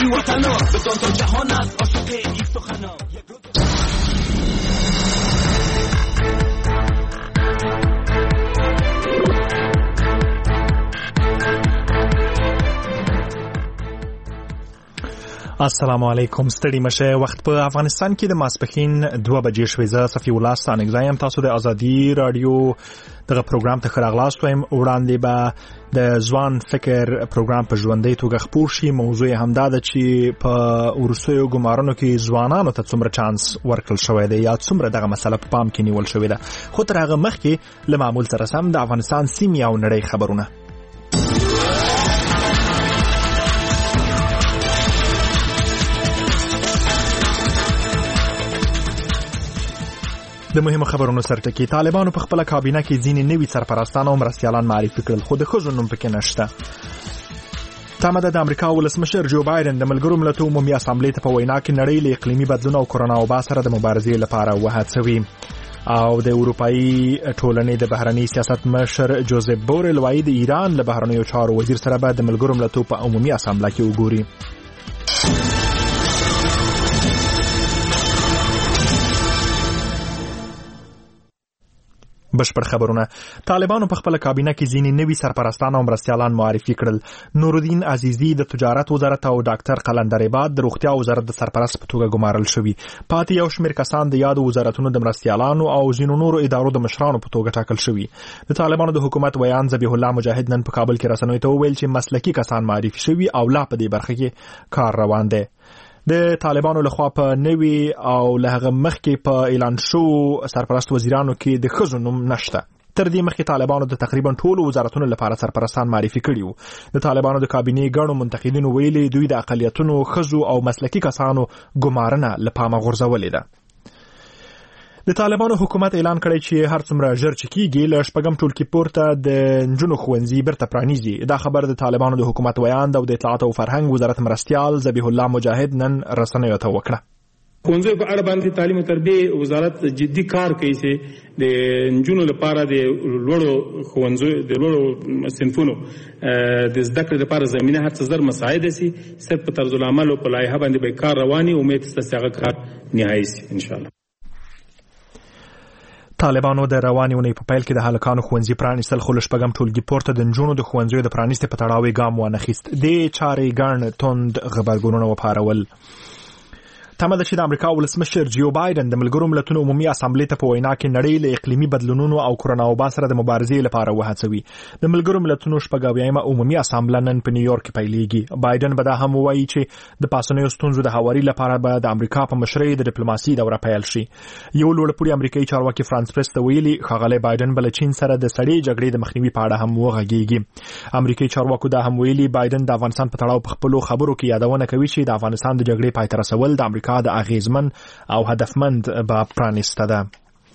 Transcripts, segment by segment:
این وطنا بدان تا جهان است عاشق این سخنا. السلام علیکم. ستړي مشه. وخت په افغانستان کې د ماسپښین 2 بجې شوې. زه صفي الله ستانګزایم. تاسو د ازادي رادیو دغه پروګرام ته خراغلاست وایم. وړاندې به د ځوان فکر پروګرام په ژوندۍ توګه خپور شي. موضوع همدا ده چې په ورسویو ګمارنو کې ځوانانو ته څومره چانس ورکړل شوی دی یا څومره دغه مسله په پام کې نیول شوې ده. خو تر هغه مخکې له معمول سره سم د افغانستان سیمې او نړۍ خبرونه. د مهمو خبرونو سرټکی. طالبانو په خپل کابینه کې ځینې نوي سرپرستان او مرستیالان معرفي کړل، خو د ښځو نوم پکې نشته. تمه ده د امریکا ولسمشر جو بایدن د ملګرو ملتونو عمومي اسامبلې ته په وینا کې نړۍ له اقلیمي بدلون او کرونا وبا سره د مبارزې لپاره وهڅوي. او د اروپאי ټولنې د بهرنی سیاست مشر جوزف بورل وایي د ایران له بهرنیو چارو وزیر سره به د ملګرو ملتونو په عمومي اسامبلې کې وګوري. بشپړ خبرونه. طالبانو په خپل کابینه کې ځینې نوي سرپرستان او مرستیالان معرفي کړل. نورالدین عزیزی د تجارت وزارت او ډاکټر قلندر عباد د روغتیا وزارت د سرپرست په توګه ګمارل شوي. پاتې یو شمېر کسان د یادو وزارتونو د مرستیالانو او ځینو نورو ادارو د مشرانو په توګه ټاکل شوي. د طالبانو د حکومت ویان ذبیح الله مجاهد نن په کابل کې رسنیو ته وویل چې مسلکي کسان معرفي شوي او لا په دې برخه کې کار روان دی. د طالبانو لخوا په نوي او له هغه مخکې په اعلان شو سرپرست وزیرانو کې د ښځو نوم نشته. تر دې مخکې طالبانو د تقریبا ټولو وزارتونو لپاره سرپرستان معرفي کړي وو. د طالبانو د کابینې ګڼو منتقدینو ویلي دوی د اقلیتونو، ښځو او مسلکي کسانو ګمارنه له پامه غورځولې ده. د طالبانو حکومت اعلان کړی چې هر څومره ژر چې کېږي له شپږم ټولګي پورته د نجونو ښوونځي بیرته پرانیزي. دا خبر د طالبانو د حکومت ویاند او د اطلاعات او فرهنګ وزارت مرستیال ذبیح الله مجاهد نن رسنیو ته وکړه. ښوونځیو په اړه باندې تعلیم او تربیه وزارت جدي کار کوي چې د نجونو لپاره د لوړو ښوونځیو د لوړو صنفونو د زده کړې لپاره زمینه هر څه زر مساعده شي. صرف په طرز العمل او په لایحه باندې به کار رواني. امید ستاسو هغه کار نهایي شي ان شاء الله. طالبانو د روانې اونۍ په پیل کې د هلکانو ښوونځي پرانیستل، خو له شپږم ټولګي پورته د نجونو د ښوونځیو د پرانیستې په تړاو یې ګام وانخیست. دې چارې ګڼ توند غبرګونونه وپارول. تمه ده چې د امریکا ولسمشر جو بایدن د ملګرو ملتونو عمومي اسامبلې ته په وینا کې نړۍ له اقلیمي بدلونونو او کرونا وبا سره د مبارزې لپاره وهڅوي. د ملګرو ملتونو 80مه عمومي اسامبله نن په نیویورک کې پیلېږي. بایدن به دا هم وایي چې د پاسنیو ستونزو د هواري لپاره به د امریکا په مشرۍ د ډیپلوماسي دوره پیل شي. یو لوړپوړي امریکایي چارواکي فرانس پریس ته ویلي ښاغلی بایدن به له چین سره د سړې جګړې د مخنیوي په اړه هم وغږیږي. امریکایي چارواکو دا هم ویلي بایدن د افغانستان په تړاو په خپلو خبرو کې یادونه کوي چې د افغانستان د جګړې پای ته رسول د امریکا د اغیزمن او هدفمند به پرانیسته ده.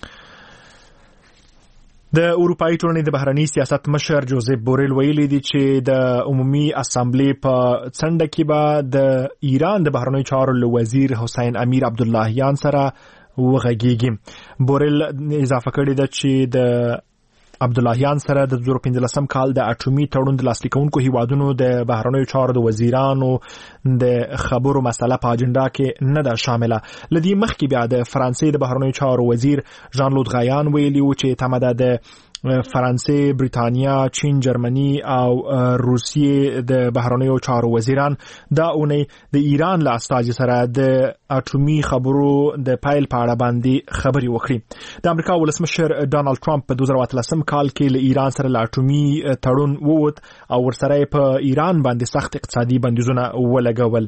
د اروپאי ټولنې د بهرنی سیاست مشر جوزف بورل ویلي دی چې د عمومي اسامبلې په څنډه کې به د ایران د بهرنیو چارو وزیر حسین امیر عبداللهیان سره وغږیږي. بورل اضافه کړی ده چې د عبداللهیان سره د 2015 کال د اټومي تړون د لاسلیک کوونکو هیوادونو د بهرنیو چارو د وزیرانو د خبرو مسله په اجنډا کې نه ده شامله. لدی مخکې بیا د فرانسې د بهرنیو چارو وزیر ژان لود غایان ویلي و چې تمه ده د فرانسې، بریتانیا، چین، جرمني او روسیې د بهرنیو چارو وزیران دا اونۍ د ایران له استازي سره د اټومي خبرو د پیل په اړه باندې خبري وکړي. د امریکا ولسمشر ډانلډ ټرمپ په 2013 کال کې له ایران سره له اټومي تړون ووت او ورسره په ایران باندې سخت اقتصادي بندیزونه ولګول.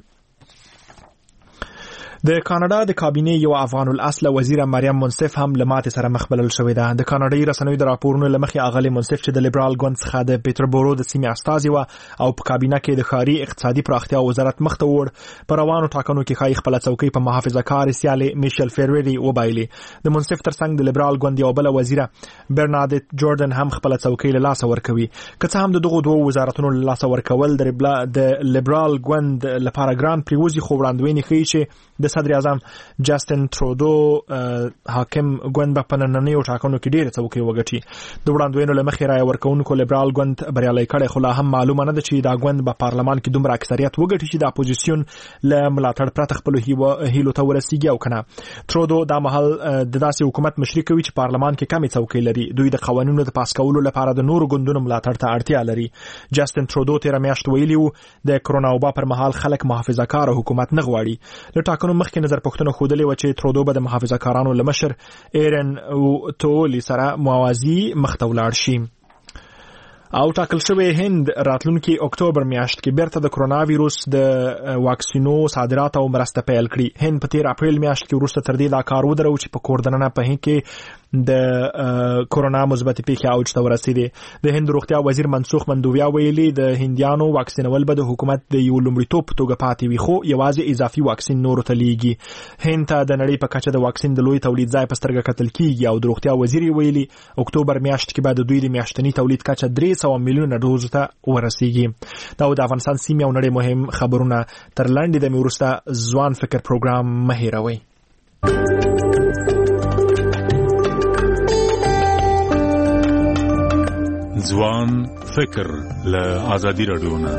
د کاناډا د کابینې یو افغان الاصل وزیر مریم منصف هم له ماتې سره مخ بلل شوې ده. د کاناډایي رسنیو د راپورونو له مخې اغلې منصف چې د لیبرال ګوند څخه د پیټربورو د سیمې استازي و او په کابینه کې د ښاري اقتصادي پراختیا وزارت مخ ته وړ په روانو ټاکنو کې ښایي خپله څوکۍ په محافظه‌کار سیالې میشل فیرویری وبایلي. د منصف ترڅنګ د لیبرال ګوند یو بله وزیره برناردت جوردن هم خپله څوکۍ له لاسه ورکوي. که څه هم د دغو دوو وزارتونو له لاسه ورکول د لیبرال ګوند لپاره ګران پریوزي، خو وړاندوینې ښیي چې د صدر اعظم جاستن ترودو حاکم ګوند په نننیو ټاکنو کې ډېر څوکۍ وګټي. د وړاندوینو له مخې رایه ورکوونکو لیبرال ګوند بریالی کړی، خو لا هم معلومه نه ده چې دا ګوند په پارلمان کې دومره اکثریت وګټي چې د اپوزیسیون له ملاتړ پرته خپل هیلو ته ورسیږي او کنه. ترودو دا مهال د داسې حکومت مشري کوي چې پارلمان کې کمې څوکۍ لري. دوی د قوانینو د پاس کولو لپاره د نورو ګوندونو ملاتړ ته اړتیا لري. جاستن ترودو تیر میاشت ویلي وو د کرونا وبا پر مهال خلک محافظه کار حکومت نه غواړي. له ټاکنو مخکې نظر پوښتنه خوده و چې ترودو به د محافظه کارانو له مشر ایرن تولی سره موازی مخ ته ولاړ شي. او ټاکل شوی هند راتلونکي اکتوبر میاشت کې بیرته د کرونا وایروس د واکسینو صادرات او مرسته پیل کړي. هند په تیر اپریل میاشت کې وروسته تر دې دا کار ودرو چې په کوردننه په هند کې د کرونا مثبت پیښې اوج ته ورسېدې. د هند روغتیا وزیر منسوخ مندویا ویلي د هندیانو واکسینول به د حکومت د یو لومړیتوب په توګه پاتې وي، خو یوازې اضافي واکسین نورو ته لیږي. هند ته د نړۍ په کچه د واکسین د لوی تولید ځای په سترګه کتل کیږي او د روغتیا وزیر ویلي اکتوبر میاشت کې به د دوی د میاشتني تولید کچه 300 میلیونه ډوز ته ورسیږي. دا د افغانستان سیمې او نړۍ مهم خبرونه تر لاندې د وروسته ځوان فکر پروګرام مهیروي. ځوان فکر له آزادی رادیو نه.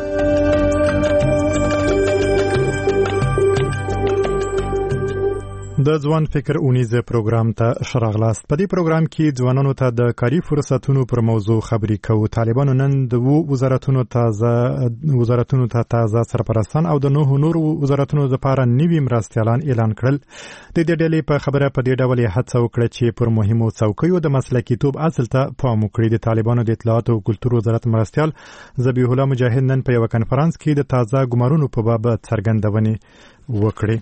د ځوان فکر اونیزه پروګرام ته شراغلاست. په دې پروګرام کې ځوانانو ته د کاري فرصتونو پر موضوع خبرې کوو. طالبانو نن د وزارتونو ته تازه سرپرستان او د نورو وزارتونو لپاره نوي مرستیالان اعلان کړل. د دې ډلې په خبره په دې ډول هڅه وکړه چې پر مهمو څوکیو د مسلکیتوب اصل ته پام وکړي. د طالبانو د اطلاعات او کلتور وزارت مرستیال ذبیح الله مجاهد نن په یو کنفرانس کې د تازه ګمارونو په باب څرګندونې وکړې.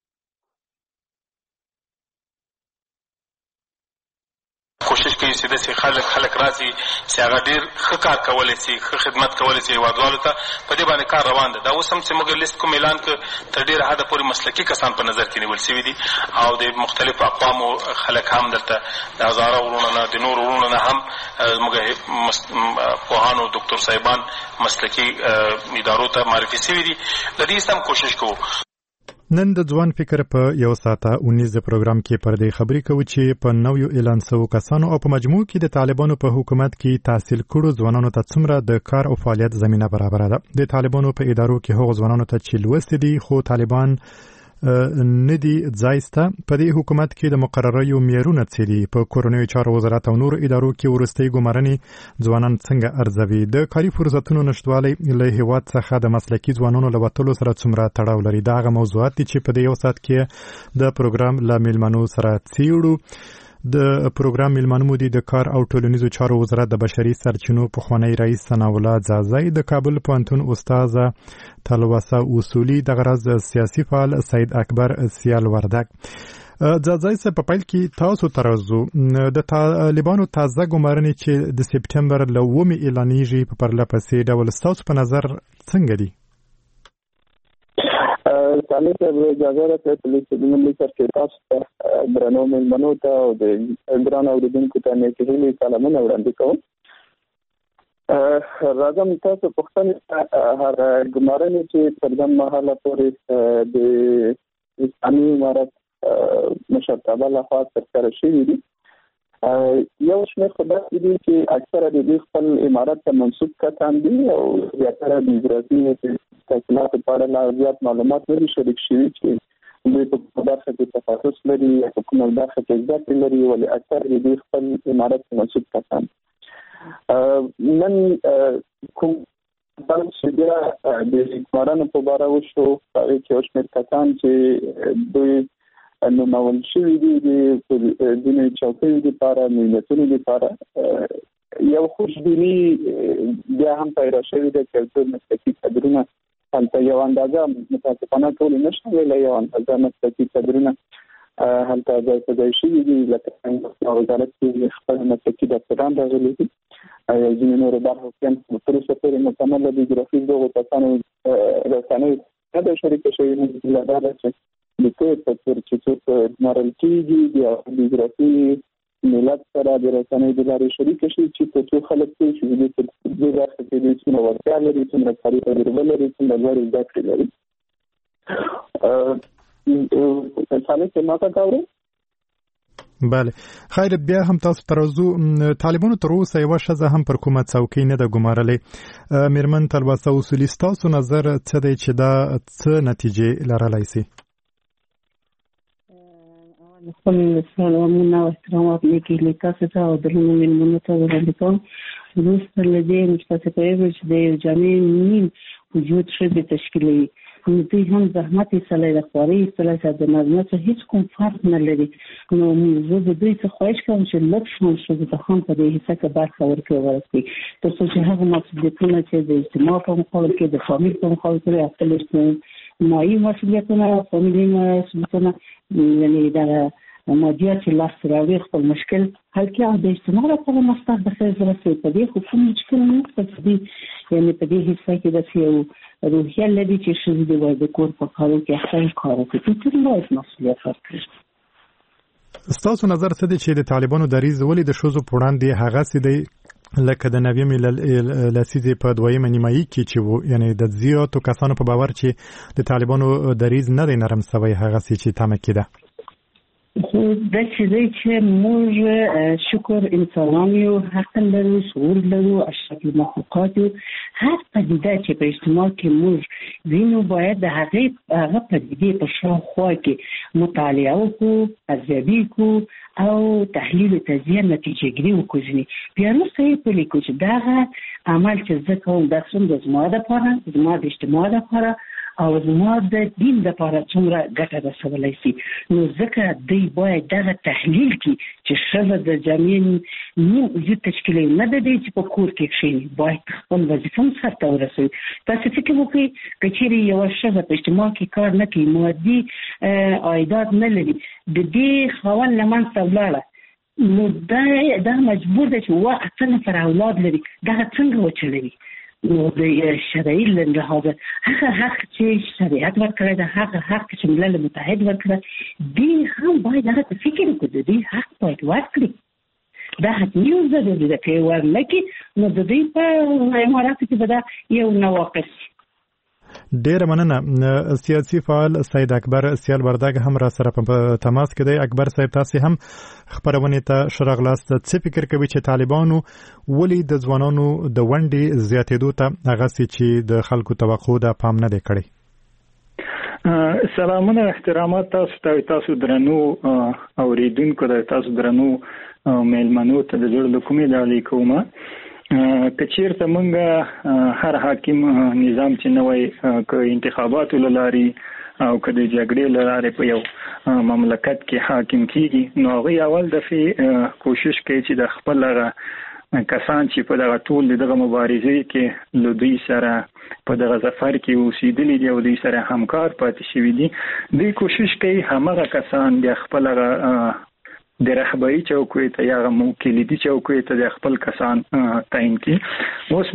کوشش کوي چې د خلک راځي چې هغه ډیر ښه کار کولی شي، ښه خدمت کولی شي هیوادوالو ته. په دې باندې کار روان دی. دا اوس هم چې موږ لیست کوم اعلان کړ تر ډیره حده پورې مسلکي کسان په نظر کې نیول شوي دي او د مختلفو اقوامو خلک هم دلته د هزاره وروڼو نه د نورو وروڼو نه هم موږ پوهانو ډاکټر صاحبان مسلکي ادارو ته معرفي شوي دي. د دې هم کوشش کوو. نن د ځوان فکر په یو ساعته 19 پروګرام کې پر دې خبرې کوو چې په نویو اعلان شوو کسانو او په مجموع کې د طالبانو په حکومت کې تحصیل کړو ځوانانو ته څومره د کار او فعالیت زمينه برابر ده. د طالبانو په ادارو کې هغو ځوانانو ته چې لوستي دي خو طالبان ندي ځایسته په دې حکومت کې د مقرریو معیارونه څیري. په کورنیو چارو وزارت او نورو ادارو کې ورستۍ ګمارنې ځوانان څنګه ارزوي. د کاري فرصتونو نشټوالی له هیواد څخه د مسلکي ځوانانو له وتلو سره څومره تړاو لري. دا هغه موضوعات دي چې په دې یو ساعت کې د پروګرام له میلمنو سره څیړو. د پروګرام میلمنو مو دي د کار او ټولنیزو چارو وزارت د بشري سرچینو پخوانی رئیس ثناء الله زازی، د کابل پوهنتون استاد تلوسه اصولي، د غرض سیاسي فعال سید اکبر سیال وردک. زازی سره په پیل کې تاسو ترازو د طالبانو تازه ګمارنې چې د سپټمبر له 9 اعلانېږي په پرله پسې ډول ستاسو په نظر څنګه دي؟ تعالی ته اجازه راکړئ چې د ملي سرکټاس ته درنو مېلمنو ته او د ګران اوریدونکو ته نیکهیلي سلامونه وړاندې کوم. راځم تاسو پوښتنه هر ګمارنې چې تر دغه مهاله پورې د اسلامي امارت مشرتابه لخوا ترسره شوي دي. یو شمېر خبرې دي چې اکثره د دې خپل امارت ته منسوب کسان دي او زیاتره د اجراسي تحصیلاتو په اړه زیات معلومات نه دي شریک شوي چې دوی په برخه کې تخصص لري یا په کومه برخه کې زده کړې لري، ولې اکثر د دې خپل امارت ته منسوب کسان. نن کوم بل چې بیا د ګمارنو په باره وشو هغې کې یو شمېر کسان چې دوی نومول شوي دي د ځینې چوکیو دپاره ملتونو دپاره یو خوشبیني بیا هم پیدا شوې ده چې ټول مسلکي کادرونه هلته یو اندازه متاسفانه ټولې نشته ویلی، یو اندازه مسلکي کادرونه هلته ځای په ځای شوي دي. لکه وزارت کې خپل مسلکي ډاکټران راغلي دي، ځینې نورو برخو کې تر اوسه پورې مکمله بیوګرافي دغو کسانو رسنیو نه ده شریکه شوې. موږ دا ده چې د څه په څېر چې څوک ګمارل کېږي د بیوګرافي ملت سره د رسنیو د لارې شریکه شي چې په څو خلک پوه شي د دې برخه کې دوی څومره وړتیا لري، څومره کاري تجربه لري، څومره لوړې زده کړې لري. ثابت ماته کاوه. بله خیر بیا هم تاسو ترازو طالبانو تر اوسه یو شزه هم پر کومه څوکۍ نه د ګمارلې میرمن تلواسه اصولي تاسو نظر څه دی چې دا څه نتیجې لرلای شي؟ خپل سلامونه او احترامات لیکي تاسو ته او درنو مېلمنو ته وړاندې کوم. وروسته له دې موږ تاسو ته وایو چې د یو جامع نیم وجود ښځې تشکیلوي. نو دوی هم زحمت ایستلی د خوارۍ ایستلی چې د نارینه څخه هېڅ کوم فرق نه لري. نو زه د دوی څخه خواهش کوم چې لږ شان ښځو ته هم په دې حصه کې برخه ورکړي تر څو چې هغه مسؤلیتونه چې د اجتماع په مقابل کې د فامیل په مقابل کې خپل اجتماعي مسؤلیتونه او فامیلي مسؤلیتونه یعنې د مادیات چې لاس راوړي خپل مشکل حل کړي او د اجتماع لپاره مستحق د خیر ورسوي. په دې خو کوم مشکل نشته چې دوی یعنې په دې حصه کې داسې یو روحیه لري چې ښځې د واده کور په کارو کې خپل کار وکړي. ټول باید مسؤلیت ورکړي. ستاسو نظر څه دی چې د طالبانو دریځ ولې د ښځو په وړاندې هغسې دی لکه د نویمې لسیزې په دویمه نیمایي کې چې وو، یعنې د زیاتو کسانو په باور چې د طالبانو دریځ نه دی نرم سوی هغسې چې تمه کېده؟ خو دا چې دی چې موږ شکر انسانان یو، حق لرو، شعور لرو، اشرف المخلوقات یو. هر پدیده چې په اجتماع کې موږ وینو باید د هغه پدیدې په شاوخوا کې مطالعه وکړو، ارزیابي وکړو او تحلیل تجزیه نتیجه ګیري وکړو. بیا وروسته یې پلي کړو چې دغه عمل چې زه کوم دا څومره زما دپاره، زما د اجتماع دپاره او زما د دین لپاره څومره ګټه رسولی شي. نو ځکه دوی باید دغه تحلیل کړي چې ښځه د جامع نیم وجود تشکیلوي، نه د دې چې په کور کې کښېني، باید خپل وظیفه هم سرته ورسوي. تاسو فکر وکړئ که چېرې یوه ښځه په اجتماع کې کار نه کوي، مادي عایدات نه لري، د دې خاوند له منځه ولاړه، نو دا مجبور دی چې 8 نفر اولاد لري، دغه څنګه وچلوي؟ نو د شرعي له لحاظه هغه حق چې شریعت ورکړی ده، هغه حق چې ملل متحد ورکړی، دوی هم باید هغه ته فکر وکړي، دوی حق باید ورکړي. دا حتمي او ضروري ده، که یې ورنه کړي نو د دوی په اماراتو کې به دا یو نواقص. ډیره مننه. سیاسي فعال سید اکبر سیال وردګ هم را سره په تماس کې دی. اکبر صاحب تاسو هم خبرونه ته شراغلاست، څه فکر کوي چې طالبانو ولې د ځوانانو د ونډې زیاتېدو ته هغه چې د خلکو توقع ده پام نه دی کړی؟ سلامونه احترامات تاسو درنو اوریدونکو د تاسو درنو میلمنو ته د جوړ لکومې ډالۍ کومه. کچیرته مونږه هر حاکم نظام چې نوې که انتخاباتو لاري او که د جګړې لاري په یو مملکت کې حاکم کیږي، نو هغه اول دفعه کوشش کوي چې د خپل کسان چې په دغه ټول دغه مبارزې کې له دوی سره په دغه ظفر کې اوسېدلي دي او دوی سره همکار پاتې شوي دي، دوی کوشش کوي همغه کسان د خپل د رهبري چوکۍ ته یا کلیدي چوکۍ ته د خپل کسان تعیین کړي. اوس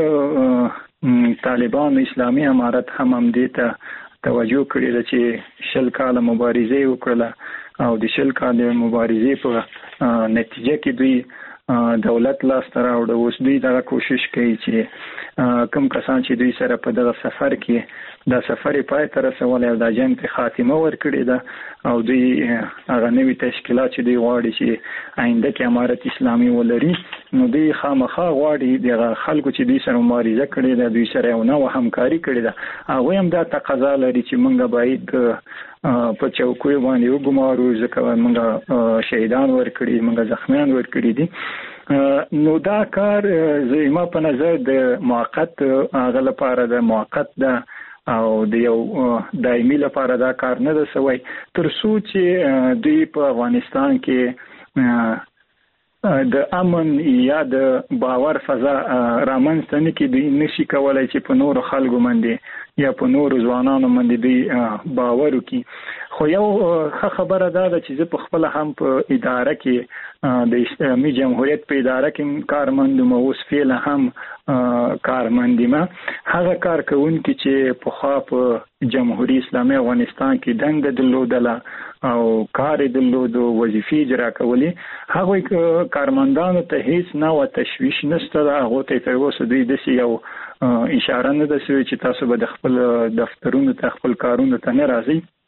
مهال طالبان اسلامي امارت هم دې ته توجه کړې ده چې 20 کاله مبارزې وکړله او د 20 کاله مبارزې په نتیجه کې دوی دولت لاس ته راوړه. اوس دوی دغه کوشش کوي چې کوم کسان چې دوی سره په دغه سفر کې دا سفر پای ته رسولی او دا جنګ ته خاتمه ورکړې ده او دوی هغه نوي تشکیلات چې دوی غواړي چې آینده کې امارت اسلامي ولري، نو دوی خامخا غواړي دغه خلکو چې دوی سره مبارزه کړې ده، دوی سره یو نوې همکاري کړې ده، هغوی هم دا تقاضا لري چې موږ باید په چوکیو باندې وګمارو، ځکه موږ شهیدان ورکړي، موږ زخمیان ورکړي دي. نو دا کار زما په نظر د موقت هغه لپاره د موقت ده او د یو دایمي لپاره دا کار نه ده سوی، تر څو چې دوی په افغانستان کې د امن یا د باور فضا رامنځته نه کړي. دوی نشي کولای چې په نورو خلکو باندې یا په نورو ځوانانو باندې دوی باور وکړي. خو یو ښه خبره دا ده چې زه په خپل هم په اداره کې د اسلامي جمهوریت په اداره کې کارمند یم، اوس فعلا هم کارمند یم. هغه کارکوونکي چې پخوا په جمهوریت اسلامي افغانستان کې دنده درلودله او کار درلودو، وظیفې اجرا کولې، هغوی کارمندانو ته هیڅ نوع تشویش نشته ده. هغو ته تر اوسه دوی داسې یو اشاره نه ده شوې چې تاسو به د خپل دفترونو ته خپل کارونو ته نه راځئ.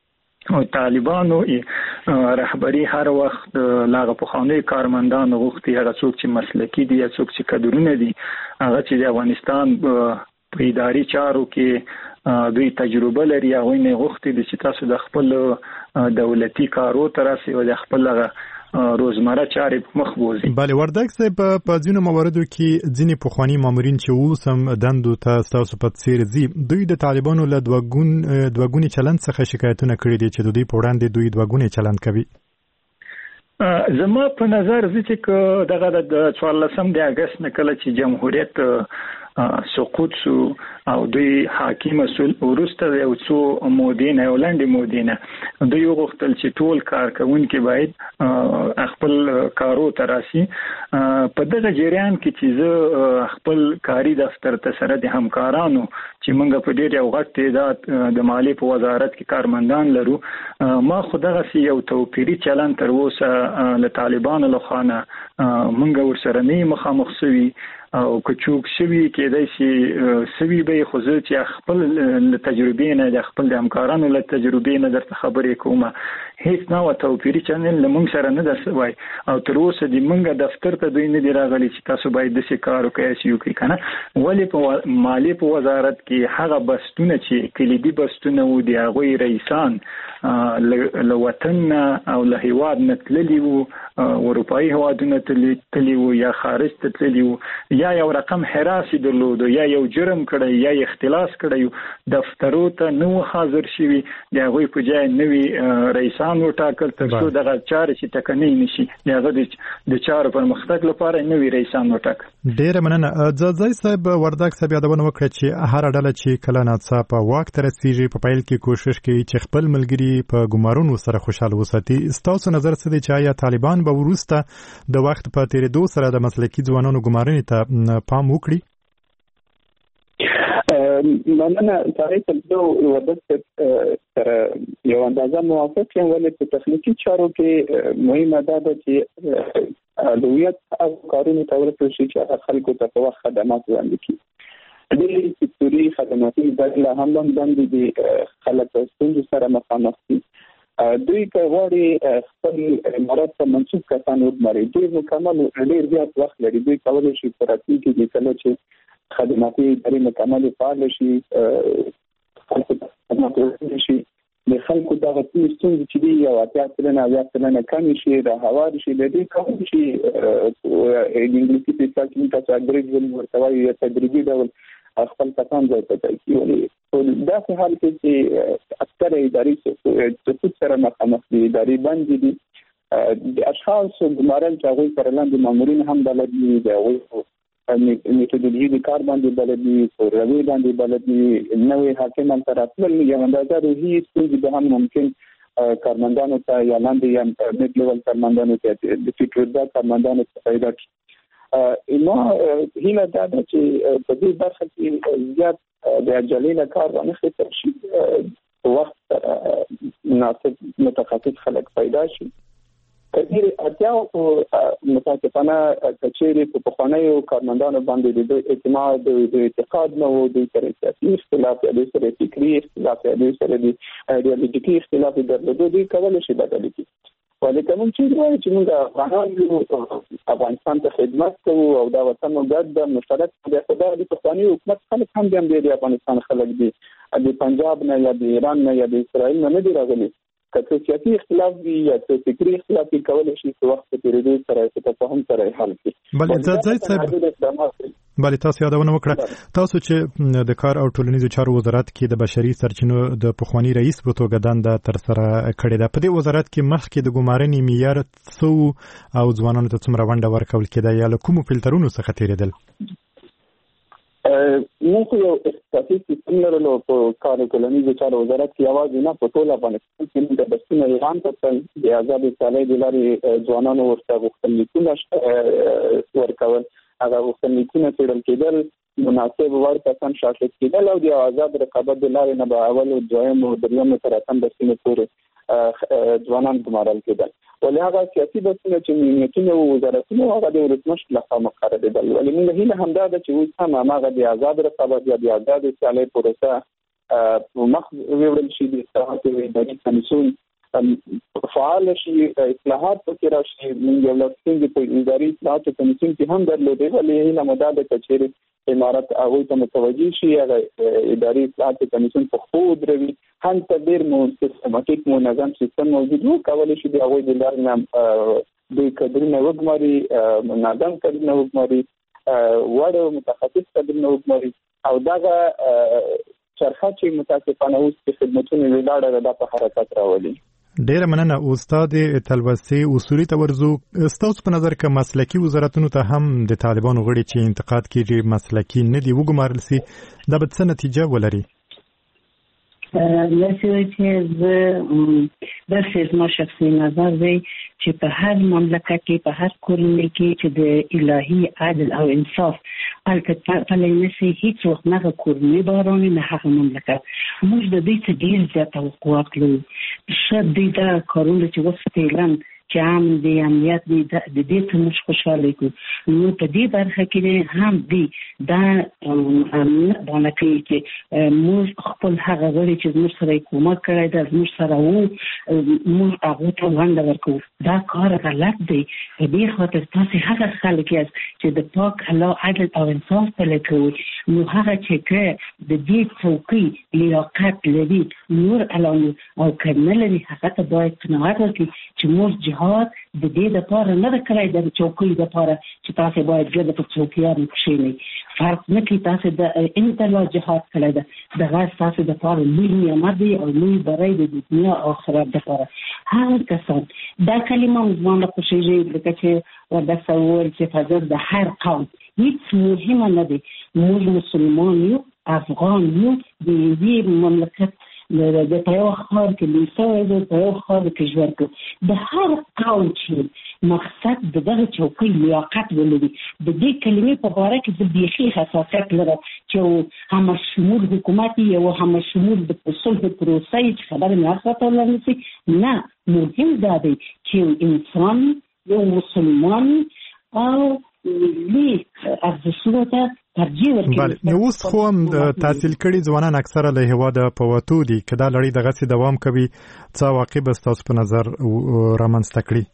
او طالبانو رهبری هر وخت لاغه پخوانی کارمندان غوښتي هغه څوک چې مسلکی دي یا څوک چې کډرونه دي هغه چې د افغانستان په اداري چارو کې دوی تجربه لري هغه نه غوښتي دي چې تاسو د خپل دولتي کارو ترسي او د خپل روزمره چارې مخ بوزي. بله وردګ صاحب په ځینو مواردو کې ځینې پخوانی مامورین چې اوسم دندو ته تاسو په څیر دي دوی د طالبانو له دوګونی چلند څخه شکایتونه کړي دي چې دوی په وړاندې دوی دوګونی چلند کوي. زما په نظر چې دغه د 14 د اگست نه کله چې جمهوریت سقوط شو او دوی حاکم مسؤل ورسته یو څو مودینه ولندې مودینه دوی وغوښتل چې ټول کارکونکي باید خپل کارو تراسي. په دغه جریان کې چې خپل کاری دفتر ته سره د همکارانو چې موږ په ډېر یو غټ تعداد د مالی په وزارت کې کارمندان لرو ما خو دغه یو توپیری چلند تر اوسه له طالبانو له خوا موږ ورسره نه مخامخ شوي او کچوک شوی کېدای شي سوي به خو زه چې خپل تجربې نه د خپل د همکارانو له تجربې نه درته خبرې کوم هیڅ نوع توپیری چنل لمونږ سره نه درسوي او تر اوسه د منګه دفتر ته دوی نه دی راغلي چې تاسو باید د کار وکړئ چې یو کې کنه ولی په مالی په وزارت کې هغه بستونه چې کلیدي بستونه و دی هغه رئیسان له وطن او له هیواد نه تللی وو اروپאי هوادونه تللی وو یا خارج ته تللی وو یا یو رقم حراسي درلود یا یو جرم کړی یا اختلاس کړی دفترو ته نو حاضر شوی د هغه په ځای نوی رئیسان وټاکل تر څو دغه چارې چې ټکنۍ نشي دغه د چارو پر مختګ لپاره نوی رئیسان وټاکل. ډیره مننه ځای صاحب وردګ صاحب یادونه وکړه چې هر ډله چې کله ناڅاپه واک ته رسیږي په پیل کې کوشش کوي چې خپل ملګري په ګمارونو سره خوشاله وساتي. ستاسو نظر څه دی چې آیا طالبان به وروسته د وخت په تیریدو سره د مسلکي ځوانانو ګمارنې ته پام وکړي؟ مننه تاریخ د وردګ سره یو اندازه موافق یم ولې په تخنیکی چارو کې مهمه ده چې اولویت او کارونه تورته شي چې خلکو ته په وخت خدمات وړاندې کړي. د سکتوري خدماتي بدله هم باندې دي خلک ستونزو سره مخامخ دي. دوی کوي خپل مراد ته منسوب کسان وګماري دوی مکمل ډیر زیات وخت لري دوی کولای شي پراتي کې د کله چې خدماتي ادارې مکمل فعال شي خدمات شي د خلکو دغه ستونزې چې دی او اتیا کم شي د هوار شي د دې کوم شي انګلیسي په څیر تاسو اګریګ ورتوي یا تدریجي ډول خپل کسان ځای ته کوي. دا په حال کې چې اکثر اداري سقوط سره مخامخ دي اداري باندې دي د اشخاص ګمارل چې هغه پر لاندې مامورین هم بلد دي د هغه میتودولوژي د کار باندې بلد دي پروژې باندې بلد دي نوې حاکمان تر خپل یو اندازه روحي ستونزې به هم ممکن کارمندانو ته یا لاندې یا میډ لیول کارمندانو ته د فیټر کارمندانو ته پیدا کی. نو هیله دا ده چې په دې برخه کې زیات د اجلې کار باندې خطر شي په وخت مناسب متخصص خلک پیدا شي. کله اتیا او متاسفانه کچېری په پخوانیو کارمندانو باندې د اعتماد د اعتقاد نو د سیاسي اختلاف د سره فکری اختلاف د سره د ایډیالوژیکي اختلاف درلودو د کولای شي بدل کی. ولکه موږ چې موږ افغانستان ته خدمت کوو او دا وطن مو ګډ مشترک د خدای د پخوانی حکومت خلک هم د افغانستان خلک دي د پنجاب نه یا د ایران نه یا د اسرائیل نه دي راغلي که سیاسي اختلاف وي یا فکری اختلاف کولای شي په وخت کې د دې سره په تفاهم سره حل کړي. بلې ځای صاحب بلې تاسو یادونه وکړه تاسو چې د کار او ټولنیزو چارو وزارت کې د بشري سرچینو د پخوانی رئیس په توګه دنده تر سره کړې ده په دې وزارت کې مخکې د ګمارنې معیار څو او ځوانانو ته څومره ونډه ورکول کېده یا له کومو فلټرونو څخه تېرېدل؟ موږ یو اختصاصي سیستم لرلو په کار او ټولنیزو چارو وزارت کې یوازې نه په ټول افغانستان کې د بستونه اعلان کړل د آزاد سالۍ د لارې ځوانانو ورته غوښتنلیکونه ورکول هغه غوښتنلیکونه څېړل کېدل مناسب وړ کسان شاکل کېدل او د آزاد رقابت د لارې نه به اول او دویم او دریم تر اتم بستونه پورې ځوانان ګمارل کېدل. ولې هغه سیاسي بستونه چې نیتونه او وزارتونه هغه د ولسمشر لخوا مقرر دي. ولې موږ هیله همدا ده چې اوس هم هغه د آزاد رقابت یا د آزاد سیالۍ پروسه مخ ویوړل شي د اصلاحات اداري کمیسیون فعال شي اصلاحات پکې راشي. موږ یو لکه په اداري اصلاحات کمیسیون کې هم درلودې ولې نه مدد کچېره امارات هغه ته متوجي شي هغه اداري اصلاحات کمیسیون په خو دروي هم تدبیر مو سیستماتیک منظم سیستم موجود وو کولای شي د هغه د لار نام د کډرنه وګماري منظم کډرنه وګماري وړو متخصص کډرنه وګماري او دغه چرخه چې متاسفانه اوس په خدمتونو ولاړه ده په حرکت راولي. ډیره مننه استاد تلوسي اصولي تورزو. ستاسو په نظر کې مسلکي وزارتونو ته هم د طالبانو غړي چې انتقاد کیږي مسلکي نه دی وګمارل سي دا به څه نتیجه ولري؟ لکه چې د ما شخصي نظر دی چې په هر مملکت کې په هر کورنۍ کې چې د الهي عدل او انصاف البته فلینسي هیڅ وخت نه کورنۍ بارونه نه هغه مملکت موږ د دې څه ډیر زیات توقعات لرو. شدید دا کارونه چې وسیلن چې عام دي امنیت دي د دې ته موږ خوشاله یو. نو په دې برخه کې هم دي دا باندې کې موږ خپل هغه غړي چې موږ سره کومک کړی دا موږ سره وو موږ هغه ته وړاندې ورکو. دا کار غلط دی. دې خاطر تاسو هغه خلک یاست چې د پاک الله عدل او انصاف په لټوي. نو هغه چې د دې څوکۍ لیاقت لري نور اعلان او کړنه لري هغه ته باید قناعت وکړي چې موږ جهاد د دې لپاره نه کړی د چوکۍ لپاره چې تاسو باید ګرځې په چوکیانو کښینئ. فرق نه کوي تاسو د انتلا جهاد کړی ده دغه تاسو د لپاره لوی نعمت دی او لوی برای د دنیا او آخرت لپاره. هر کسان دا کلمه مزمانه خوشیږي لکه چې ودا سوال چې فضل د هر قوم هیڅ مهمه نه دی. موږ مسلمان یو افغان یو د دې مملکت د یو خار کې لیسوي د یو خار کې ژوند کوي. د هر قوم چې مقصد دغه چوکۍ لیاقت ولري د دې کلمې په اړه کې د بیخي حساسیت لري چې هم شمول حکومت یو هم شمول د صلح پروسې چې خبره نه اخته ولري. نه مهم دا دی چې انسان یو مسلمان او لی ارزښتونه ته ترجیح ورکړي. نو اوس خو هم تحصیل کړي ځوانان اکثره له هواده په وتو دي که دا لړۍ دغه سي دوام کوي څه واقع به ستاسو په نظر رامنځته کړي؟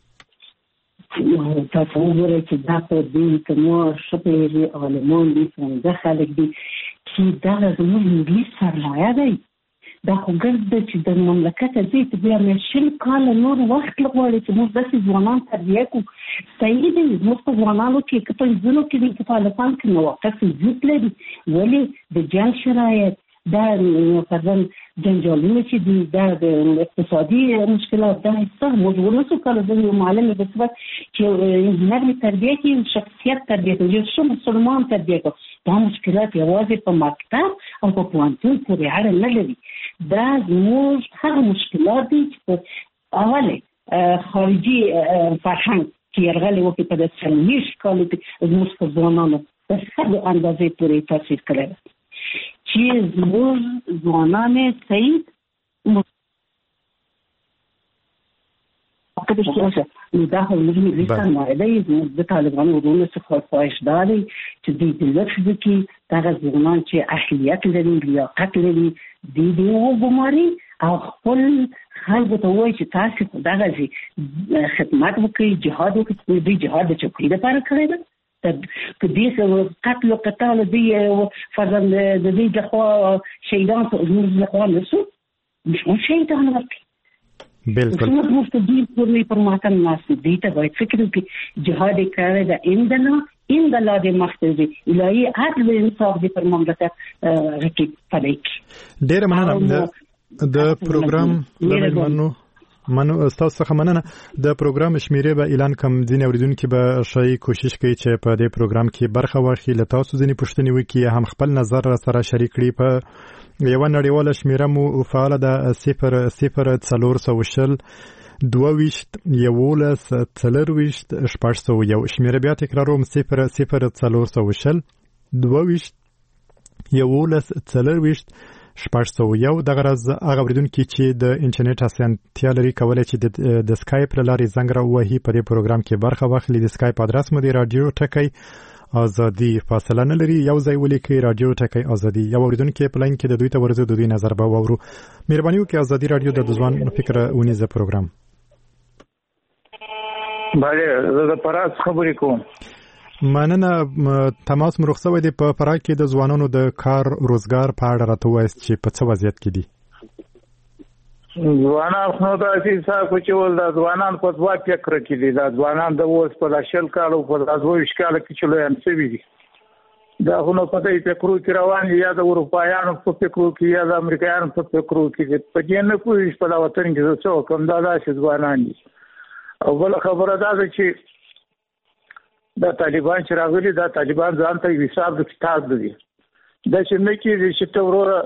تاسو وګورئ چې دا په دې کې نو شپېلې عالمان دي څنګه خلک دي چې دا زموږ ملي سرمایه دی. دا خو ګرد چې د مملکت ځای ته بیا شل کال نور وخت لغواړي چې موږ داسې ځوانان تربیه کړو. صحیح دی زموږ په ځوانانو کې که په ځینو کې د فعالیتان کې موقف وجود لري ولې د جنګ شرایط دا مثلا جنجالونه چې دي دا د اقتصادي مشکلات دا څه موږ ورسو کله د معلم د ثبت چې نرمي تربیه کې شخصیت تربیه کوي چې مسلمان تربیه کوي. دا مشکلات یوازې په مکتب او په پوهنتون پورې اړه نه لري. دا زموږ هغه مشکلات دي چې په اوله خارجي فرهنګ چې یرغل وکړي په داسې کال کې زموږ په ځوانانو په هغه اندازې پورې تاثیر کړی چې زموږ ځوانانې صحیح دا هم ملي سرمایه دی. د طالبانو ورونه څخه خواهش داري چې دوی د لفظ کې دغه ځوانان چې اهلیت لري لیاقت لري دې وګماري او خپل خلکو ته وایي چې تاسو دغه خدمت وکړئ جهاد وکړئ. دوی جهاد د چوکۍ لپاره کړی ده که دې قتل او قتال دی فرضاً د دې لخوا شهیدان زموږ لخوا نشو مش شهیدان ورکړي. بالکل موږ ته دې پورې پر ماتم ناسي دې ته باید فکر وکړي جهاد کړی ده ان د لا د مختلفي الهي عدل انصاف دې پر مملکت رکیب پدې. ډېر مننه د پروګرام منو تاسو څخه مننه. د پروګرام شمیرې به اعلان کوم. ځینې اوریدونکو به شای کوشش کوي چې په دې پروګرام کې برخه واخلي له تاسو ځینې پوښتنې وکړي هم خپل نظر سره شریک کړي. په یو نړیواله شمیره مو فعال ده 00400 22 11 401 شمیره بیا تکراروم 00400 22 11 401 دغه راز هغه اوریدونکو چې د انټرنیټ اسانتیا لري کولای چې د سکایپ له لارې زنګ راوهي په دې پروګرام کې برخه واخلي. د سکایپ ادرس مو دی رادیو ټکی ازادي فاصله نه لري یو ځای ولیکي رادیو ټکی ازادي یو اوریدونکو په لاین کې د دوی ته ورزو د دوی نظر به وورو. مهرباني وکړئ ازادي رادیو د ځوان فکر ونیزه پروګرام. بله زه د پراز خبرې کوم. مننه. تماس مرخ شوی دی په پراګ کې د ځوانانو د کار روزګار په اړه راته وایست چې په څه وضعیت کې دي. ځوانان خو دا چې څه ول د ځوانان په دوا فکر کې دي. د ځوانان د اوس په لاشل کال او په 22 کال کې چې لوی انسوي دي دا خو نو په دې فکرو کې روان دي یا د اروپایانو په فکرو کې یا د امریکایانو په فکرو کې په دې نه کوی په دا وطن کې څه کوم دا چې ځوانان دي. او بل خبره دا ده چې دا طالبان چې راغلي دا طالبان ځان ته حساب د کتاب دي دا چې نه کېږي چې ته وروره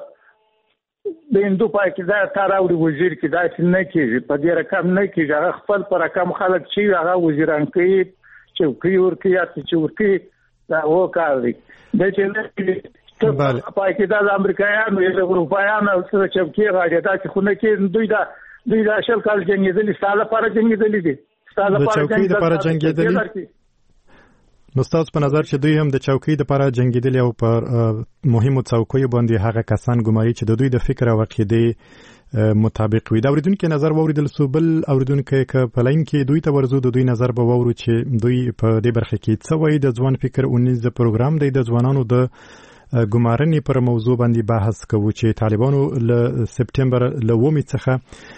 د هندو پای کې دا تاراوړي وزیر کې دا چې نه کېږي په دې رقم نه کېږي. هغه خپل پر رقم خلک چې هغه وزیران کوي چوکۍ ورکوي یا چورکۍ دا و کار دی دا چې نه کېږي پای کې دا د امریکایانو یا د اروپایانو سره چوکۍ راځي دا چې خو نه کېږي. دوی دا شل کال جنګېدلي ستا لپاره جنګېدلي دي د چوکۍ لپاره جنګېدلي. نو ستاسو په نظر چې دوی هم د چوکۍ لپاره جنګېدلي او پر مهمو څوکیو باندې هغه کسان ګماري چې د دوی د فکر او عقیدې مطابق وي. دا اوریدونکو نظر ووریدل سو. بل اوریدونکو ک په لاین کې دوی ته ورزو د دوی نظر به وورو چې دوی په دې برخه کې څه وایي. د ځوان فکر اونیز د پروګرام د ځوانانو د ګمارنې پر موضوع باندې بحث کوو چې طالبانو له سپټمبر له 2 څخه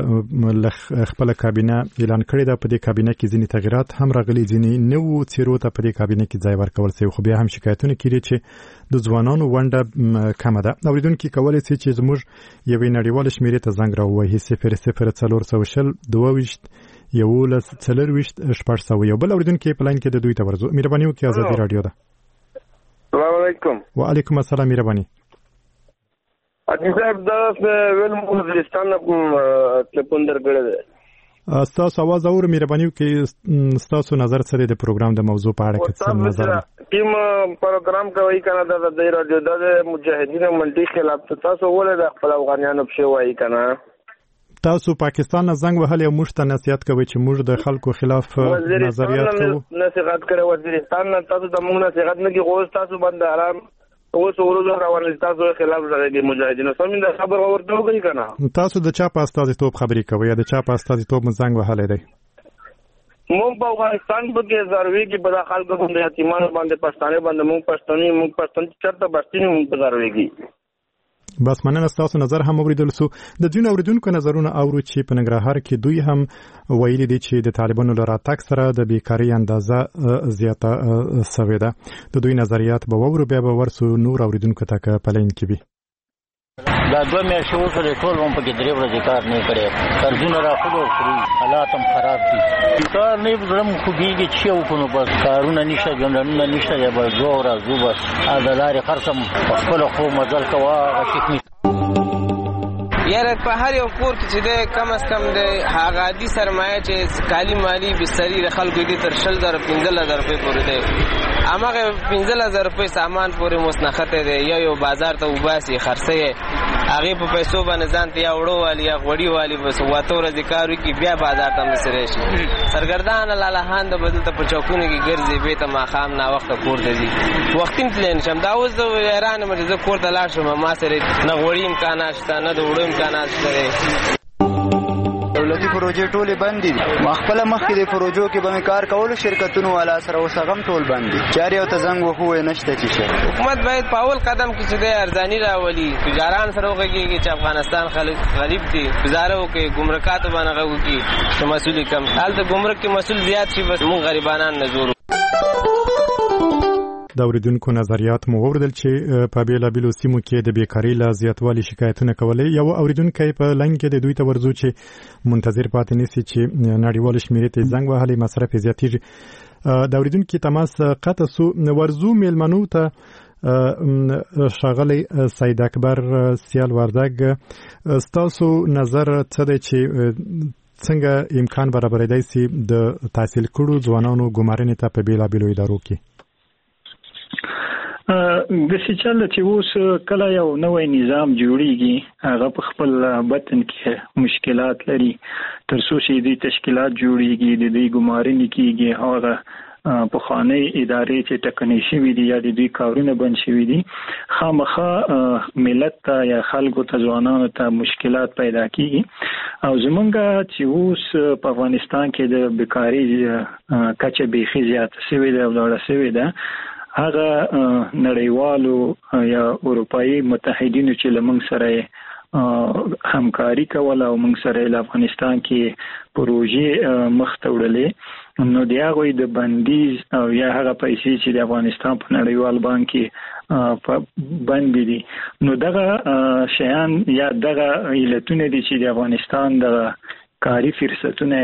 خپل کابینه اعلان کړی دا. په دې کابینه کې ځینې تغیرات هم راغلي ځینې نوو څیرو ته په دې کابینه کې ځای ورکول شوی خو بیا هم شکایتونه کړي چې د ځوانانو ونډه کمه ده. اوریدونکو کولی شي چې زموږ یوې نړیوال شمیرې ته زنګ راووهي 00420 22 11 24 600. بل اوریدونکو په لاین کې د دوی ته ورزو. مهرباني وکړئ ازادي رادیو ده. السلام علیکم. وعلیکم السلام. مهرباني. اته صاحب دا ول مولستان په پوندر کړه تاسو आवाज اور مهرباني وکړئ تاسو نظر سره د پروګرام د موضوع په اړه څه نظر ټیم پروګرام کوي کنه د رادیو د مجاهدینو منډي خلاف تاسو ولې د خپل افغانانو په وایي کنه تاسو پاکستان زنګ وهل او مشت نصيحت کوي چې موږ د خلکو خلاف نظریات کوو. نصيحت کوي وزیرستان تاسو د موږ نصيحت نه کی غوښ تاسو باندې آرام اوس ورځو راوړل تاسو خلاف د مجاهدینو سمین د خبر ورته وګورئ کنه. تاسو د چا په استازي توپ خبري کوي یا د چا په استازي توپ مزنګ وهلې دی؟ موږ په افغانستان کې زاروي کې په خلکو باندې یتیمان باندې پښتانه باندې موږ پښتون چرته بستینه موږ په زاروي کې بس مننه. تاسو نظر هم اوریدل سو. د ځینو اوریدونکو نظرونه اورو چې په ننګرهار کې دوی هم ویلي دي چې د طالبانو له راتګ سره د بیکاری اندازه زیاته شوې ده. د دوی نظریات به وورو بیا به ورسو نور اوریدونکو ته پلین کې وي. دا 2 میاشتې وشولې ټول هم پکې 3 ورځې کار نه کړی. قرضونه راخلو حالات هم خراب دي. کار نه زړه مو خوږېږي چې وکړو بس کارونه نشته ګڼونه نشته یا به ځو راځو بس د لارې خرڅ هم په خپل خو مزل کوه هغه یاره په هر یو کور کې چې ده کم از کم د هغه عادي سرمایه چې کالی مالی بستری د خلکو دي تر 15,000 روپۍ پورې دی. هماغه 15,000 روپۍ سامان پورې مسنخته دی. یو بازار ته وباسي خرڅي هغه په پیسو باندې ځان ته یا وړو والی یا غوړی والی بس واته ورځ کارو کې بیا بازار ته مسره شي. سرګردان لاله د بدل ته په چوکونه کې ګرځي به ته ما خام نا وخت کور ته دي وخت تلین شم دا اوس د ایران مرزه کور ته لاړ شم ما سره نه غوړی امکانات شته نه د وړو امکانات شته. دولتي پروژې ټولې بند دي. مخبل مخکې د پروژو کې به کار کول شرکتونو والا سره وسغم ټول بند دي. چاري او تزنګ وخو نشته چې حکومت باید په اول قدم کې چې د ارزانی راولي تجاران سره وګوري چې افغانستان خلک غریب دي گزاره وکي ګمرکات باندې وګوري چې مسؤلیت کم حال ته ګمرک کې مسؤل زیات شي بس موږ غریبانان نه جوړو. د اوریدونکو نظریات مو اوریدل چې په بیلابیلو سیمو کې د بیکاری لا زیاتوالی شکایتونه کولې. یو اوریدونکو په لاین کې د دوی ته ورزو چې منتظر پاتې نشي چې نړیوال شمیرې ته زنګ وهلي مصرف زیاتېږي. د اوریدونکو تماس قطع سو ورزو میلمنو ته شاغلی سید اکبر سیال وردګ ستاسو نظر څه دی چې څنګه امکان برابرېدای شي د تحصیل کړو ځوانانو ګمارنې ته په بیلابیلو ادارو کې؟ د سچاله چې اوس کله یو نوې نظام جوړیږي هغه په خپل بطن کې مشکلات لري تر څو چې دې تشکیلات جوړیږي د دې ګمارنې کېږي هغه پخوانی ادارې چې ټکنۍ شوي دي یا د دوی کارونه بند شوي دي خامخا ملت ته یا خلکو ته ځوانانو ته مشکلات پیدا کیږي او زمونږ چې اوس په افغانستان کې د بیکاری کچه بیخي زیاته شوې ده او لوړه شوې ده هغه نړیوالو یا اروپایي متحدینو چې لمنګ سره همکاري کوله او موږ سره د افغانستان کې پروژې مخ ته وړلې نو د هغه د بندیز او یا هغه پیسې چې د افغانستان په نړیوال بانک کې بند دي نو دغه شیان یا دغه علتونه دي چې د افغانستان د کاری فرصتونه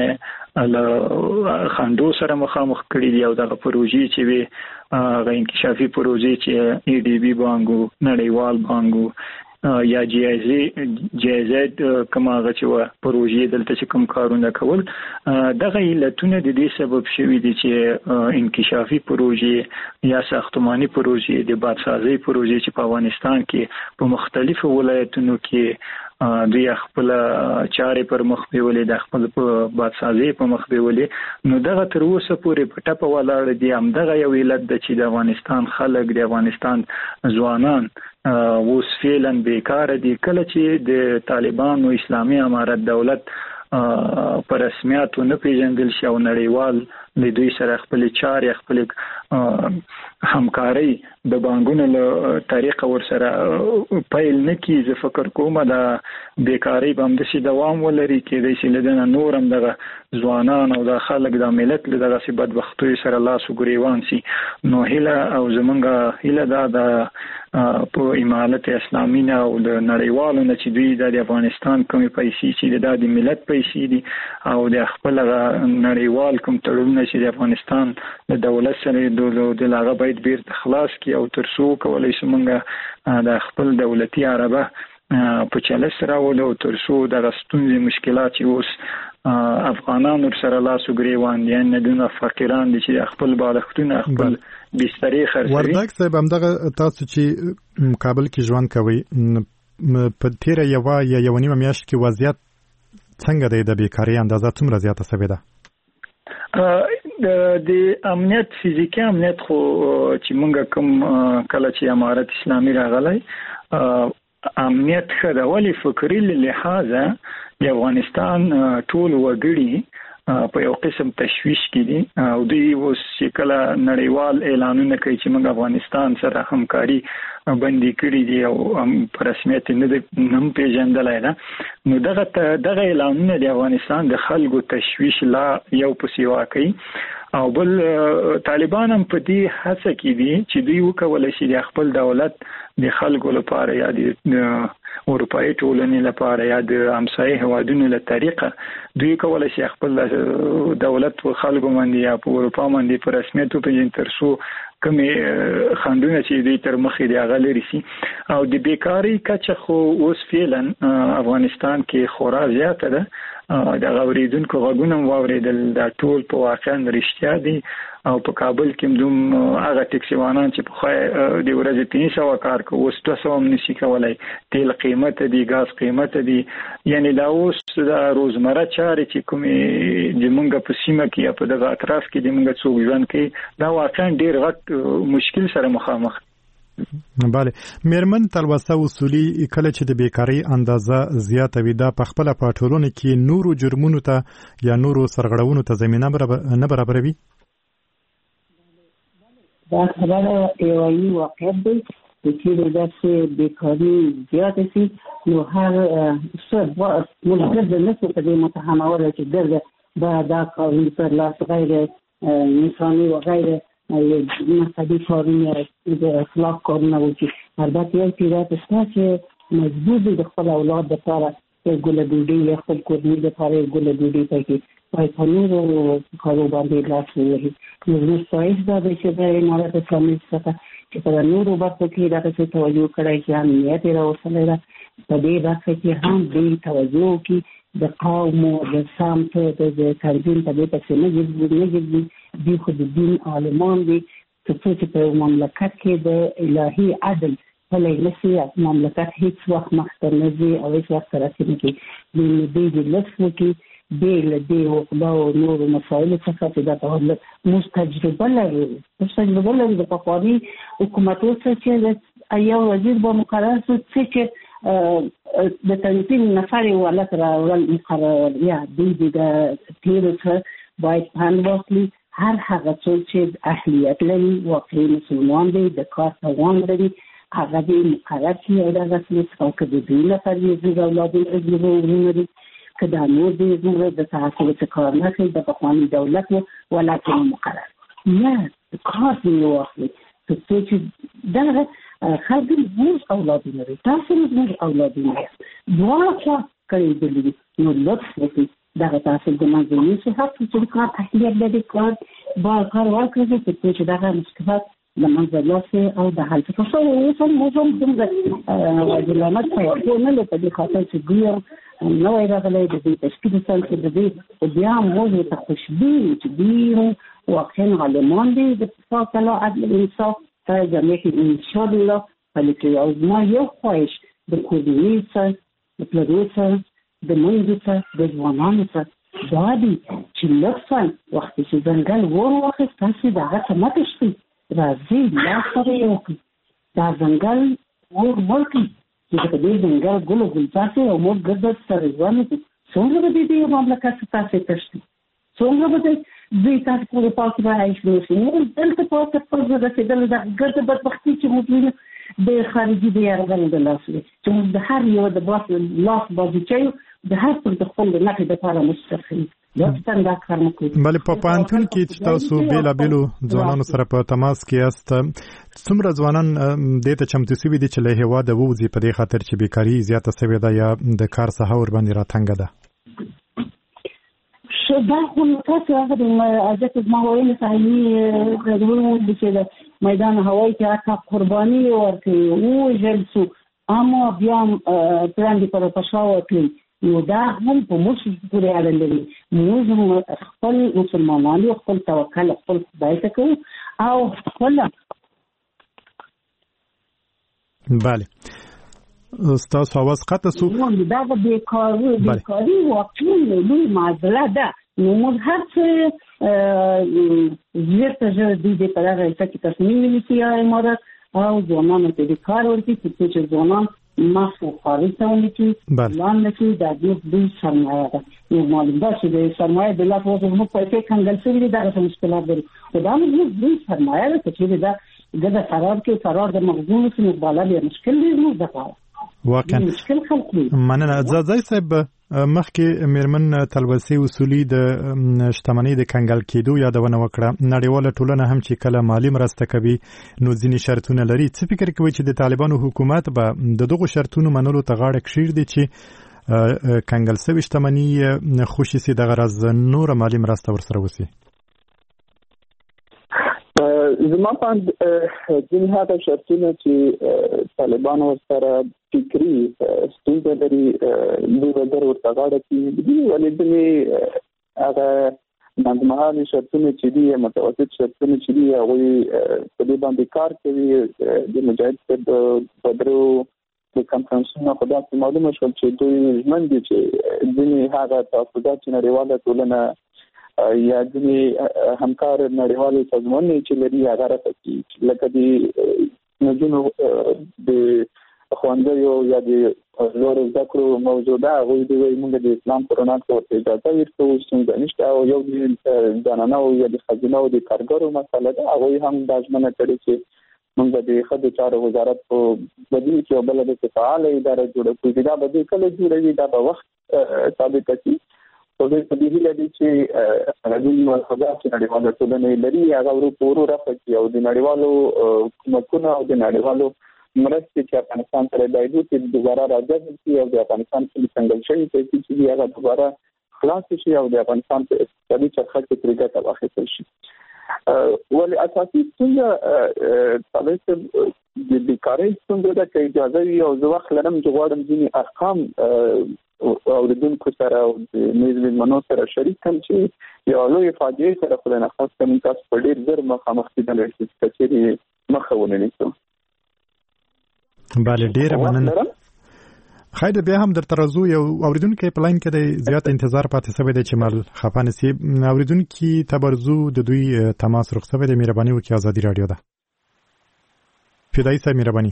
خندو سره مخامخ کړي دي او دغه پروژې چې وي غو انکشافي پروژې چې ای ډي بي بانګو نړیوال بانګو یا جایزه کماغه چې و پروژې دلته چې کوم کارونه کول دغه علتونه د دې سبب شوي دي چې انکشافي پروژې یا ساختماني پروژې د بادسازي پروژې چې په افغانستان کې په مختلفو ولایتونو کې دوی خپل چارې پر مخ بیولې د خپل بادسازي په مخ بیولې نو دغه تر اوسه پورې په ټپه ولاړ دي هم دغه یو علت د چې د افغانستان خلک د افغانستان ځوانان اوس فعلا بیکار دي کله چې د طالبانو اسلامي امارت دولت پر رسمیت نه پیژندل شي او نړیوال د دوی سره خپل چارې خپل همکاري د بانګونو له طریقه ورسره پیل نه کی زه فکر کوم دا بیکاری به هم د دوام ولري کې د سیلدنه نورم دغه ځوانان او د خلک د ملت له دغه بدبختۍ سره لاس وګریوان سي نو هله او زمونږه هله د په امارت اسلامي نه او د نړیوالو نه چې دوی د افغانستان کومې پیسې چې د ملت پیسې دي او د خپل نړیوال کوم تړونونه چې د افغانستان د دولت سره د لاغه باید بیرته خلاص کی او ترڅو کولای شي مونږه د خپل دولتي عربه په چاله سره ولو ترڅو د غستونې مشکلات چې اوس افغانانو سره لاس وګریوان دي نه دونه فقیران دي چې خپل بالښتونه خپل بسترې خرڅوي وردګ صاحب همدغه تاسو چې کابل کې ژوند کوي په تیر یو نیمه میاشت کې وضعیت څنګه دی د بیکاری اندازه څومره زیاته شوې ده د امنیت فزیکي امنیت خو چې مونږ کوم کله چې امارت اسلامي راغلی امنیت ښه ده ولې فکري لحاظه د افغانستان ټول وګړي په یو قسم تشویش کې دي او دوی اوس چې کله نړیوال اعلانونه کوي چې موږ افغانستان سره همکاري بندي کړی دي او په رسمیت نه پیژندلای ده نو دغه اعلانونه د افغانستان د خلکو تشویش لا یو پسیوا کوي او بل طالبان هم په دې هڅه کې دي چې دوی وکولای شي د خپل دولت د خلکو لپاره یا د اروپایي ټولنې لپاره یا د همسایه هوادونو له طریقه دوی کولای شي خپل دولت او خلکو باندې یا په اروپا باندې په رسمیت په ترڅو کومې خندونه چې دوی تر مخې دی غلري سي او د بیکاری کچه خو اوس فعلا افغانستان کې خورا زیاته ده د غوریدونکو غوګونم واوریدل دا ټول په واقعا رښتیا دي او په کابل کې دوم هغه ټیکسیوانان چې په د ورځې 300 کار کوي اوس 200 هم نشي کولای تیل قیمت دي غاز قیمت دي یعنی دا اوس د روزمره چارې چې کومې د مونږ په سیمه کې په دغه اطراف کې د مونږ څوک ژوند کوي دا واقعا ډیر غټ مشکل سره مخامخ بله میرمن تلوسه اصولي کله چې د بیکاری اندازه زیاته وي دا په خپل پټولونه کې نورو جرمونو ته یا نورو سرغړونو ته زمينه نه برابروي دا خبره یوه واقع ده چې د بیکاری زیاته سي نو هر څه ملګر د نسو په دې متهموره چې دا کارونه پر لاس غیر انساني و غیر مذهبي کارونه د اخلاق کارونه و چې البته یو پیرات شته چې مجبور دي د خپل اولاد لپاره ګل ډوډۍ یا خپل کورنۍ لپاره ګل ډوډۍ پکې پای په نورو کارو باندې لاس وهي نو نستایش دا چې د امارت اسلامي څخه چې په نورو برخو کې دا څه توجه کړی چې امنیت راوستلی ده په دې برخه کې هم دې توجه کې د قوم او د سمت د تنظیم په دې پسې نه ګرځي دي خو د دین عالمان دي چې په مملکت کې د الهي عدل په لسی مملکت هیڅ وخت مخته نه ځي او هیڅ وخت راځي کې د دې د لسو کې بیل دی او نور مسایل څخه چې دا موږ تجربه لرو د پخواني حکومتو چې یو وزیر به مقرر شو چې د تنظیم نفر ولات راول مقرر یا د تیر څخه باید پاند واخلي هر هغه څوک چې اهلیت لري واقعي مسلمان دی د کار توان لري هغه دې مقرر شي او دا رسمي څوک د دې لپاره یې د اولادو لري که دا نور دې زموږ د تحصیل څخه کار نه کوي د پخواني دولت ولکه مقرر نه کار دی واخلي چې دا خلک موږ اولاد لري تاسو موږ اولاد لري دواړه خوا کوي دي نو لطف وکړئ دا تاسو د منځني صحت چې کار اهلیت لري کار با کار ورکړي چې دا مشکلات د منځلاسه او د حل څخه څو یو موضوع د علامات په نه له دې خاطر چې ګیو نو راغلی د دې تشکیل څخه د دې بیا موږ ته خوشبي چې دی واقعا علمان دي د فاصله عدل انصاف ته جمعي ان شاء الله بلکې او ما یو خوښ د کوډینیسه د پلوټه د منځته د ځوانانو څخه دا دي چې لکه وخت چې څنګه وروخه تاسو دا څه شي راځي لا سره یو دا ځنګل ورکی چې د دې ځنګل ګلو ګلځاتي او موږ ګرځي سره ځواني څنګه به دې مملکت تاسو تشتي څنګه به دې تاسو په پاتې راځي نو دلته پاتې په رسیدل دا ګرځي بدبختی چې موږ د خارجي دی راغلي د لاسه چې د هر یو د باس لاس باندې چې د هر څه د خپل نه د لپاره مستقیم بله په پوهنتون کې چې تاسو بیلابیلو ځوانانو سره په تماس کې یاست څومره ځوانان دې ته چمتو شوي دي چې له هېواده ووځي په دې خاطر چې بیکاري زیاته شوې ده یا د کار ساحه ورباندې راتنګه ده دا خو تاسو هغه د ازت ما وایي صحیح غوړو چې میدان هوایی کې هغه قرباني ورکړي او جلسو اما بیا پلان دی پر پښاو کوي نو دا هم په موږ پورې اړه لري موږ خپل مسلمانانو خپل توکل خپل خدای ته کوو او خپل بله تاسو اواز قطع شو دا د بیکاري واقعي لوی معضله ده نو موږ هر څه زیاته د دې په اړه چې تصمیم نیسي امارات او ځوانانو ته د کار ورکړي چې ځوانان ماسو خارج ته ونیسي لاندې چې د دې سرمایه ده نو معلوم ده چې د سرمایه د لاسه موږ پیسې کنګل شوي دي دا مشکلات لري خو دا موږ دې سرمایه ده چې دا د فرار د مغزونو څخه بالا دی مشکل دی موږ دغه واقعا مشکل خلک مننه ځای صاحب مخکې میرمن تلوسي اصولي د شتمنۍ د کنګل کېدو یادونه وکړه نړیواله ټولنه هم چې کله مالی مرسته کوي نو ځینې شرطونه لري څه فکر کوي چې د طالبانو حکومت به د دغو شرطونو منلو ته غاړه کښیږدي چې کنګل شوې شتمنۍ خوشي سي دغه راز نور مالی مرسته ورسره وسي زما پاند ځینې هغه شرطونه چې طالبانو سره فکري ستونزه لري دوی ورته غاړه کوي ولې ځینې هغه نظمهالي شرطونه چې دي متوسط شرطونه چې دي هغه په دې باندې کار کوي د مجاهد په درو د کنفرانسونو په داسې معلومه شول چې دوی ژمن دي چې ځینې هغه تحفظات چې نړیواله ټولنه یا ځینې همکار نړیوالو سازمانونه چې لري هغه راځي لکه د نجونو د خوندیو یا د لوړ زده کړو موجوده هغوی د موږ د اسلام په رڼا کې ورته اجازه ورکوو ستونزه نشته او یو د زنانو یا د ښځینه او د کارګرو مسله ده هغوی هم دا ژمنه کړې چې موږ د ښځو چارو وزارت په بدیل کې یو بله داسې فعاله اداره جوړه کړو دا به دوی کله جوړوي دا به وخت ثابته کړي په دې هیله دي چې راځي ملحوظات چې نړیواله ټولنه لري هغه ورو رافع کړي او د نړیوالو حکومتونو او د نړیوالو مرستې چې افغانستان سره باید چې دوباره راځي چې او د افغانستان په څنګه شي چې هغه دوباره خلاص شي او د افغانستان په اقتصادي چرخه کې پرېګه تواخل شي ولې اساسي څنګه تاسو د بیکارۍ څنګه د اجازه وي او زه وخت لرم چې غواړم ځینې ارقام اوریدونکو سره او د میزبانانو سره شریک کړم چې یو لوی فاجعه سره خلک نه خاص کوم تاسو په ډیر زر مخامخ کېدل چې کچېري مخه ونیسو بله ډیره مننه خیر بیا هم در ترازو یو اوریدونکو په لاین کې د زیات انتظار پاتې شوی دی چې مل خفانه سي اوریدونکو تبرزو د دوی تماس رخصوي د مهرباني وکي ازادي رادیو ده فدای صاحب مهرباني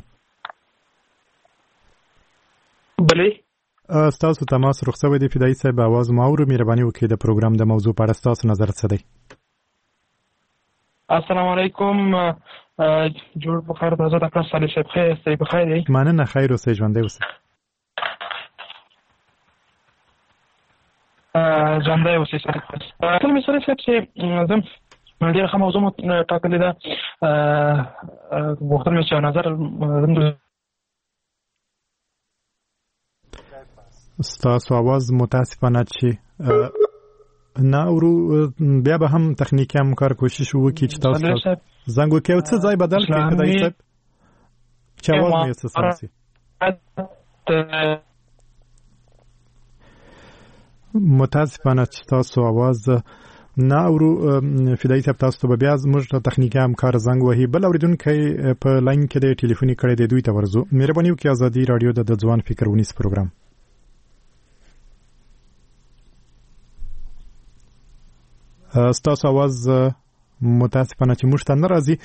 بله تاسو تماس رخصوي د فدای صاحب आवाज ماورو مهرباني وکي د پروګرام د موضوع په اړه تاسو نظر څه دی السلام علیکم جوړ په خیر تاسو ته تاسو صالح صاحب خیر سي په خیر دی مننه خیر اوسې ژوندې اوسې ژوندې اوسې سره ټول مې سره چې زم ډېر ښه موضوع ټاکلې ده وختونه چې نظر ستاسو आवाज متاسفانه چې نه ورو بیا به هم تخنیکی همکار کوشش وکړي چې تاسو زنګ وکړو څه ځای بدل کړئ خدای صاحب چې आवाज مې اساسي متاسفانه چې تاسو आवाज نه ورو فدای صاحب تاسو ته بیا زموږ تخنیکی همکار زنګ وهي بل اوریدونکو په لاین کې د ټلیفوني کړي د دوی ته ورزو مهرباني وکړئ ازادي رادیو د ځوان فکر ونیس پروګرام ستاسو आवाज متاسفانه چې موږ ته نه راځي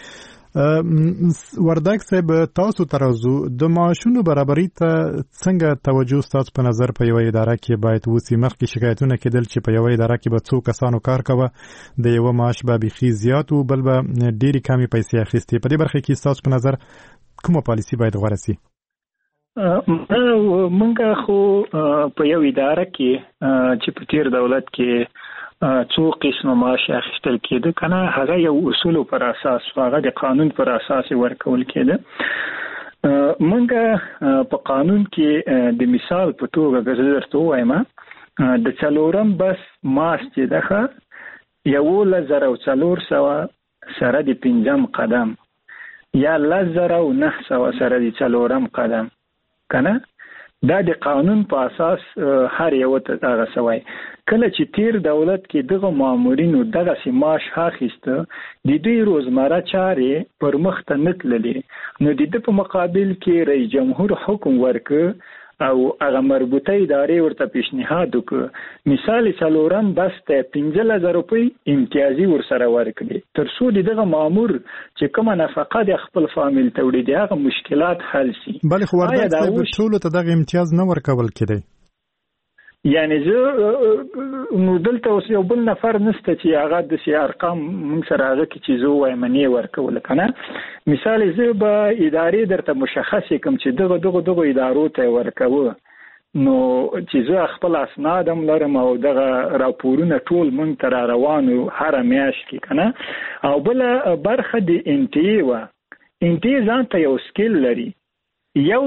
وردګ صاحب تاسو ترازو د معاشونو برابرۍ ته څنګه توجه تاسو په نظر په یو اداره کې باید وسی مخکې شکایتونه کېدل چې په یو اداره کې به څو کسانو کار کوي د یو معاش به بخي زیات او بل به ډېری کمی پیسې اخیستي په دې برخه کې تاسو په نظر کومه پالیسی باید غوړه سي منګه خو په یو اداره کې چې په تیر دولت کې څو قسمه معاش اخیستل کېده کنه هغه یو اصول پر اساس هغه د قانون پر اساس ورکول کېده منګه په قانون کې د مثال په توګه درته وایم د څلورم بس معاش چې دغه 1400 سره د پنځم قدم یا 1900 سره د څلورم قدم کنه دا د قانون په اساس هر یو ته هغه سوی کله چې تیر دولت کې دغه مامورینو دغه سیماش اخیسته د دوی روزمره چارې پر مخ ته نتللې نو د په مقابل کې رئیس جمهور حکم ورکړ او هغه مربوطه ادارې ورته پیشنهاد وکړ مثال څلورم بس ته 15000 روپۍ امتیازي ورسره ورکړي تر څو دغه مامور چې کومه نفقه د خپل فامیل ته وړي دغه مشکلات حل شي بل خو ورته ټول ته دغه امتیاز نه ورکول کېدی یعنی زه نو دلته اوس یو بل نفر نشته چې هغه د سی ارقام موږ سره هغه کې چې زه وایم نه ورکول کنه مثال زه به ادارې درته مشخص کوم چې دغه ادارو ته ورکو نو چې زه خپل اسناد هم لرم او دغه راپورونه ټول مونږ تر روانو هر میاشت کې کنه او بل برخه د انټي ځان ته یو سکیل لري یو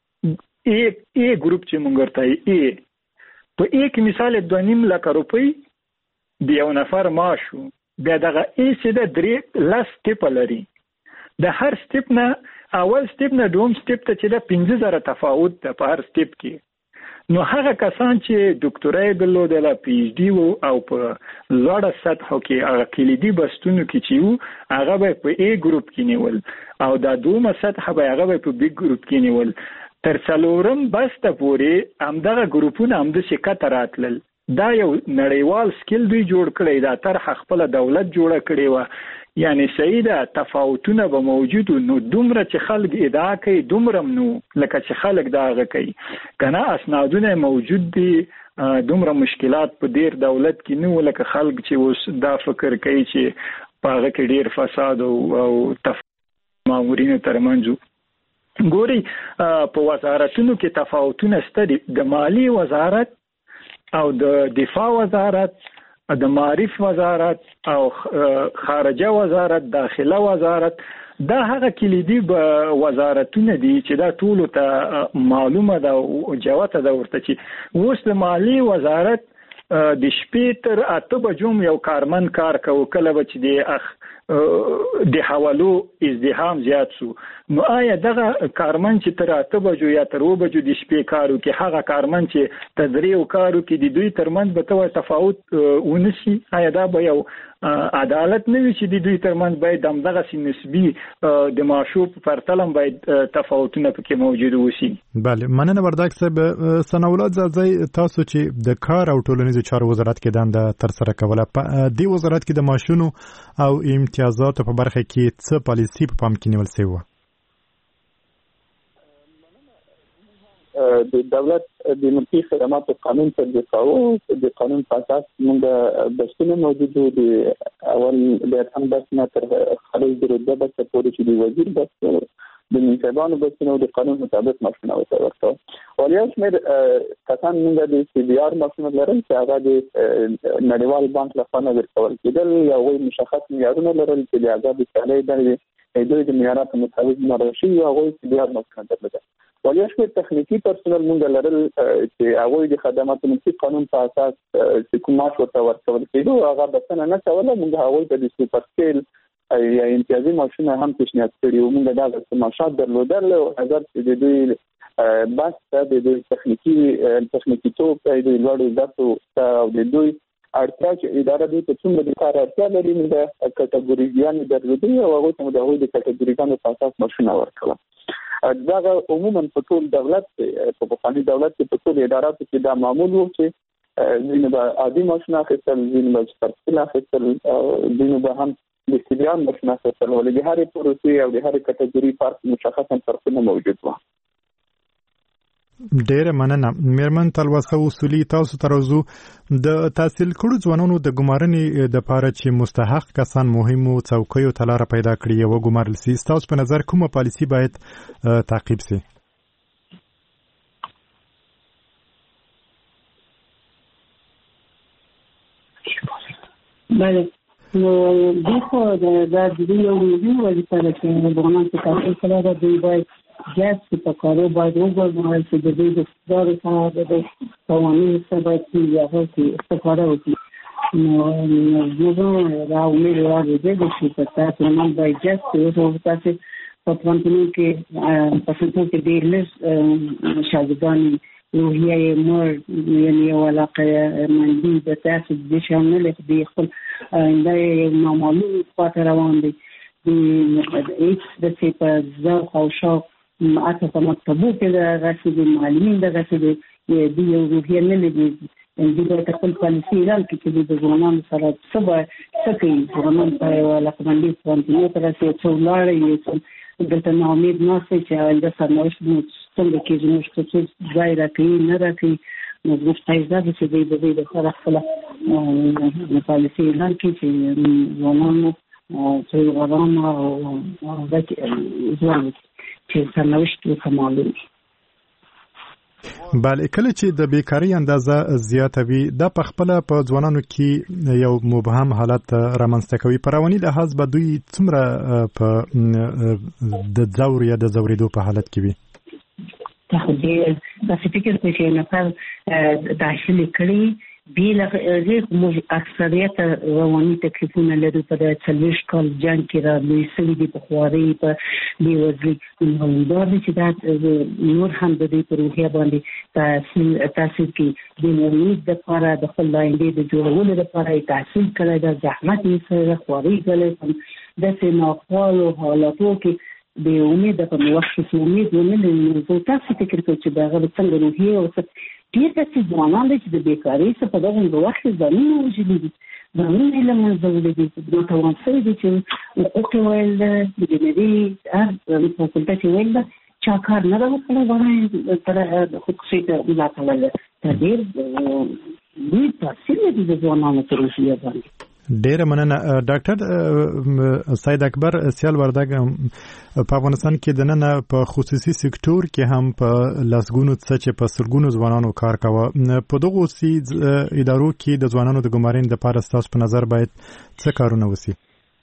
ای ګروپ چې مونږ ورته په یک مثال 2.5 لک روپۍ د یو نفر ماشو بیا دغه ایسه د 3 لاس سټیپ لري د هر سټیپ نه اول سټیپ نه دوم سټیپ ته چې د 15000 تفاوت ده په هر سټیپ کې نو هغه کسان چې ډاکټرای درلودل پی ایچ ډي او په لوړه سطحو کې هغه کلیدي بستونو کې چې هغه به په ای ګروپ کې نیول او دا دومره سطح به هغه په بی ګروپ کې نیول تر څلورم بس ته پورې همدغه ګروپونه هم د شکایت راتلل دا یو نړیوال سکیل دوی جوړ کړی دا طرح خپل دولت جوړ کړی و یعنی سیده تفاوتونه به موجود نو دومره چې خلک ادعا کوي دومره نو لکه چې خلک داغه کوي کنه اسنادونه موجود دي دومره مشکلات په ډیر دولت کې نو لکه خلک چې اوس دا فکر کوي چې پاغه کې ډیر فساد او مامورینو ترمنځ ګوري په وزارتونو کې تفاوتونه ستدي د مالی وزارت او د دفاع وزارت د معارف وزارت او خارجه وزارت داخله وزارت دا هغه کلیدي وزارتونه دي چې دا ټول ته معلومه ده او جوته ده ورته چې اوس د مالی وزارت د شپې تر 8 بجو یو کارمن کار کوي کله چې د حوالو ازدحام زیات شو نو آیا دغه کارمن چې تر 8 بجو یا تر 2 بجو د شپې کارو کې هغه کارمن چې تدریو کارو کې د دوی ترمنځ به تفاوت ونشي آیا دا به یو عدالت نه وي چې د دوی ترمنځ باید همدغه نسبي د معاشو په پرتله باید تفاوتونه پکې موجود وي. بله، مننه وردګ صاحب. ثناءالله زازی، تاسو چې د کار او ټولنیزو چارو وزارت کې دنده ترسره کوله، په دې وزارت کې د معاشونو او امتیازاتو په برخه کې څه پالیسي په پام کې نیول شوې وه؟ د دولت د ملکي خدماتو قانون تطبیق کوو. د قانون په اساس موږ بحثونه موجود دي. اول د هم بحث نه تر خارج د رتبه بحث پورې چې د وزیر بحث د منصبانو بحثونه د قانون مطابق ماشینه ورته. ولیا شمیر کسان موږ د سی بي آر ماشینه لرل چې هغه د نړیوال بانک لخوا نه ورکول کېدل یا وایي مشخص معیارونه لرل چې د هغه د صالح د معیاراتو مطابق مرشي یا وایي سی بي آر ماشینه درلوده. ولیا شمیر تخنیکی پرسونل موږ لرل چې هغه د خدماتو ملکي قانون په اساس چې کوم معاش ورته ورکول کېدو هغه بسنه نه کوله. موږ هغه د سوپر سکیل یا امتیازي معاشونه هم پیشنهاد کړي او موږ دا معاشات درلودل او اگر چې د دوی بس د تخنیکی توپ د لوړو زده او د دوی اړتیا چې اداره دوی ته څومره د کار اړتیا لري د کټګوریګانې درلودي او هغه ته د هغوی د کټګوریګانو په اساس معاشونه ورکړل. دا عموما په ټول دولت په پخواني دولت کې په ټول اداراتو کې دا معمول وو چې ځینې به عادي معاشونه اخیستل، ځینې به سپارسل اخیستل، ځینې به هم د سیبیان معاشونه اخیستل. ولې د هرې پروسې او د هرې کټګوري فرق مشخصا فرقونه موجود وو. ډیره مننه. میرمن تلوسه اصولي، تاسو ترازو د تحصیل کړو ځوانانو د ګمارنې د پاره چې مستحق کسان مهمو څوکیو ته لار پیدا کړي او ګمارل سي، تاسو په نظر کومه پالیسي باید تعقیب سي؟ بله، نو دغه د دې یو مهم وظیفه ده چې ځوانان چې تحصیل کړي دا دوی باید جاس په کارو باید وګورئ چې د دې د ادارې څخه د قوانینو څخه باید چې هغه کې استفاده وکړي. نو موږ راوړل راځي چې تاسو نن باید جاس او تاسو په پوهنتون کې په ډېر لږ شاګردان روحیه مر یعنی علاقه مندي د تاسو د شامل دي خپل دا معلومات پاتې روان دي د ایکس د څه په ځو او شاو اته په مکتبو کې د غسل معلمین د غسل د یو روحیه نه لګي د خپل پالیسي اعلان کې د ځوانانو سره څه کوي. ځوانان په علاقه مندي پوهنتون ته راځي چې ولاړ دلته نو امید نه سي چې د سرنوشت څنګه کې زموږ څه ځای راکړي نه راکړي. نو زموږ فایده چې د دې د خپل پالیسي اعلان کې چې ځوانانو چې غواړم او ځوان چې سرنوشت وکمالوي. بله، کله چې د بیکاری اندازه زیاته وي دا په خپل په ځوانانو کې یو مبهم حالت رامنځته کوي. په رواني لحاظ به دوی څومره په د ځور یا د ځورېدو په حالت کې وي؟ تاسو فکر کوئ چې نفر تحصیل کړي بیل موږ اکثریت رواني تکلیفونه لرو په د څلويش کال جنګ کې را لوي سوي دي په خواري په دی وزلي دا چې دا نور هم د دې پروژه باندې تاسو کې د امید د لپاره د خپل لاندې د جوړولو لپاره تحصیل کړی د زحمت یې سره خواري کړي د سيناخوالو حالاتو کې د امید په وخت کې امید ونه لري. تاسو فکر کوئ چې دا غو څنګه روحي او ډیر چې ځوانان چې د بیکاری څخه په دغه وخت ځانونه وژلي دي ځانونه له منځه وړي دي. نو توانسي دي چې حقوق ویل د جنري هر فاکولټه چې ویل چا کار نه راوړل غواړي تر خصوصي ملاتړ ته ډیر دوی تاثیر لري د ځوانانو پر روحیه باندې. ډیره مننه. ډاکټر سید اکبر سیال وردګ، په افغانستان کې د نن په خصوصي سکتور کې هم په لاسګونو څه چې په سلګونو ځوانانو کار کاوه، په دغه سي ادارو کې د ځوانانو د ګمارنې لپاره تاسو په نظر باید څه کارونه وسی؟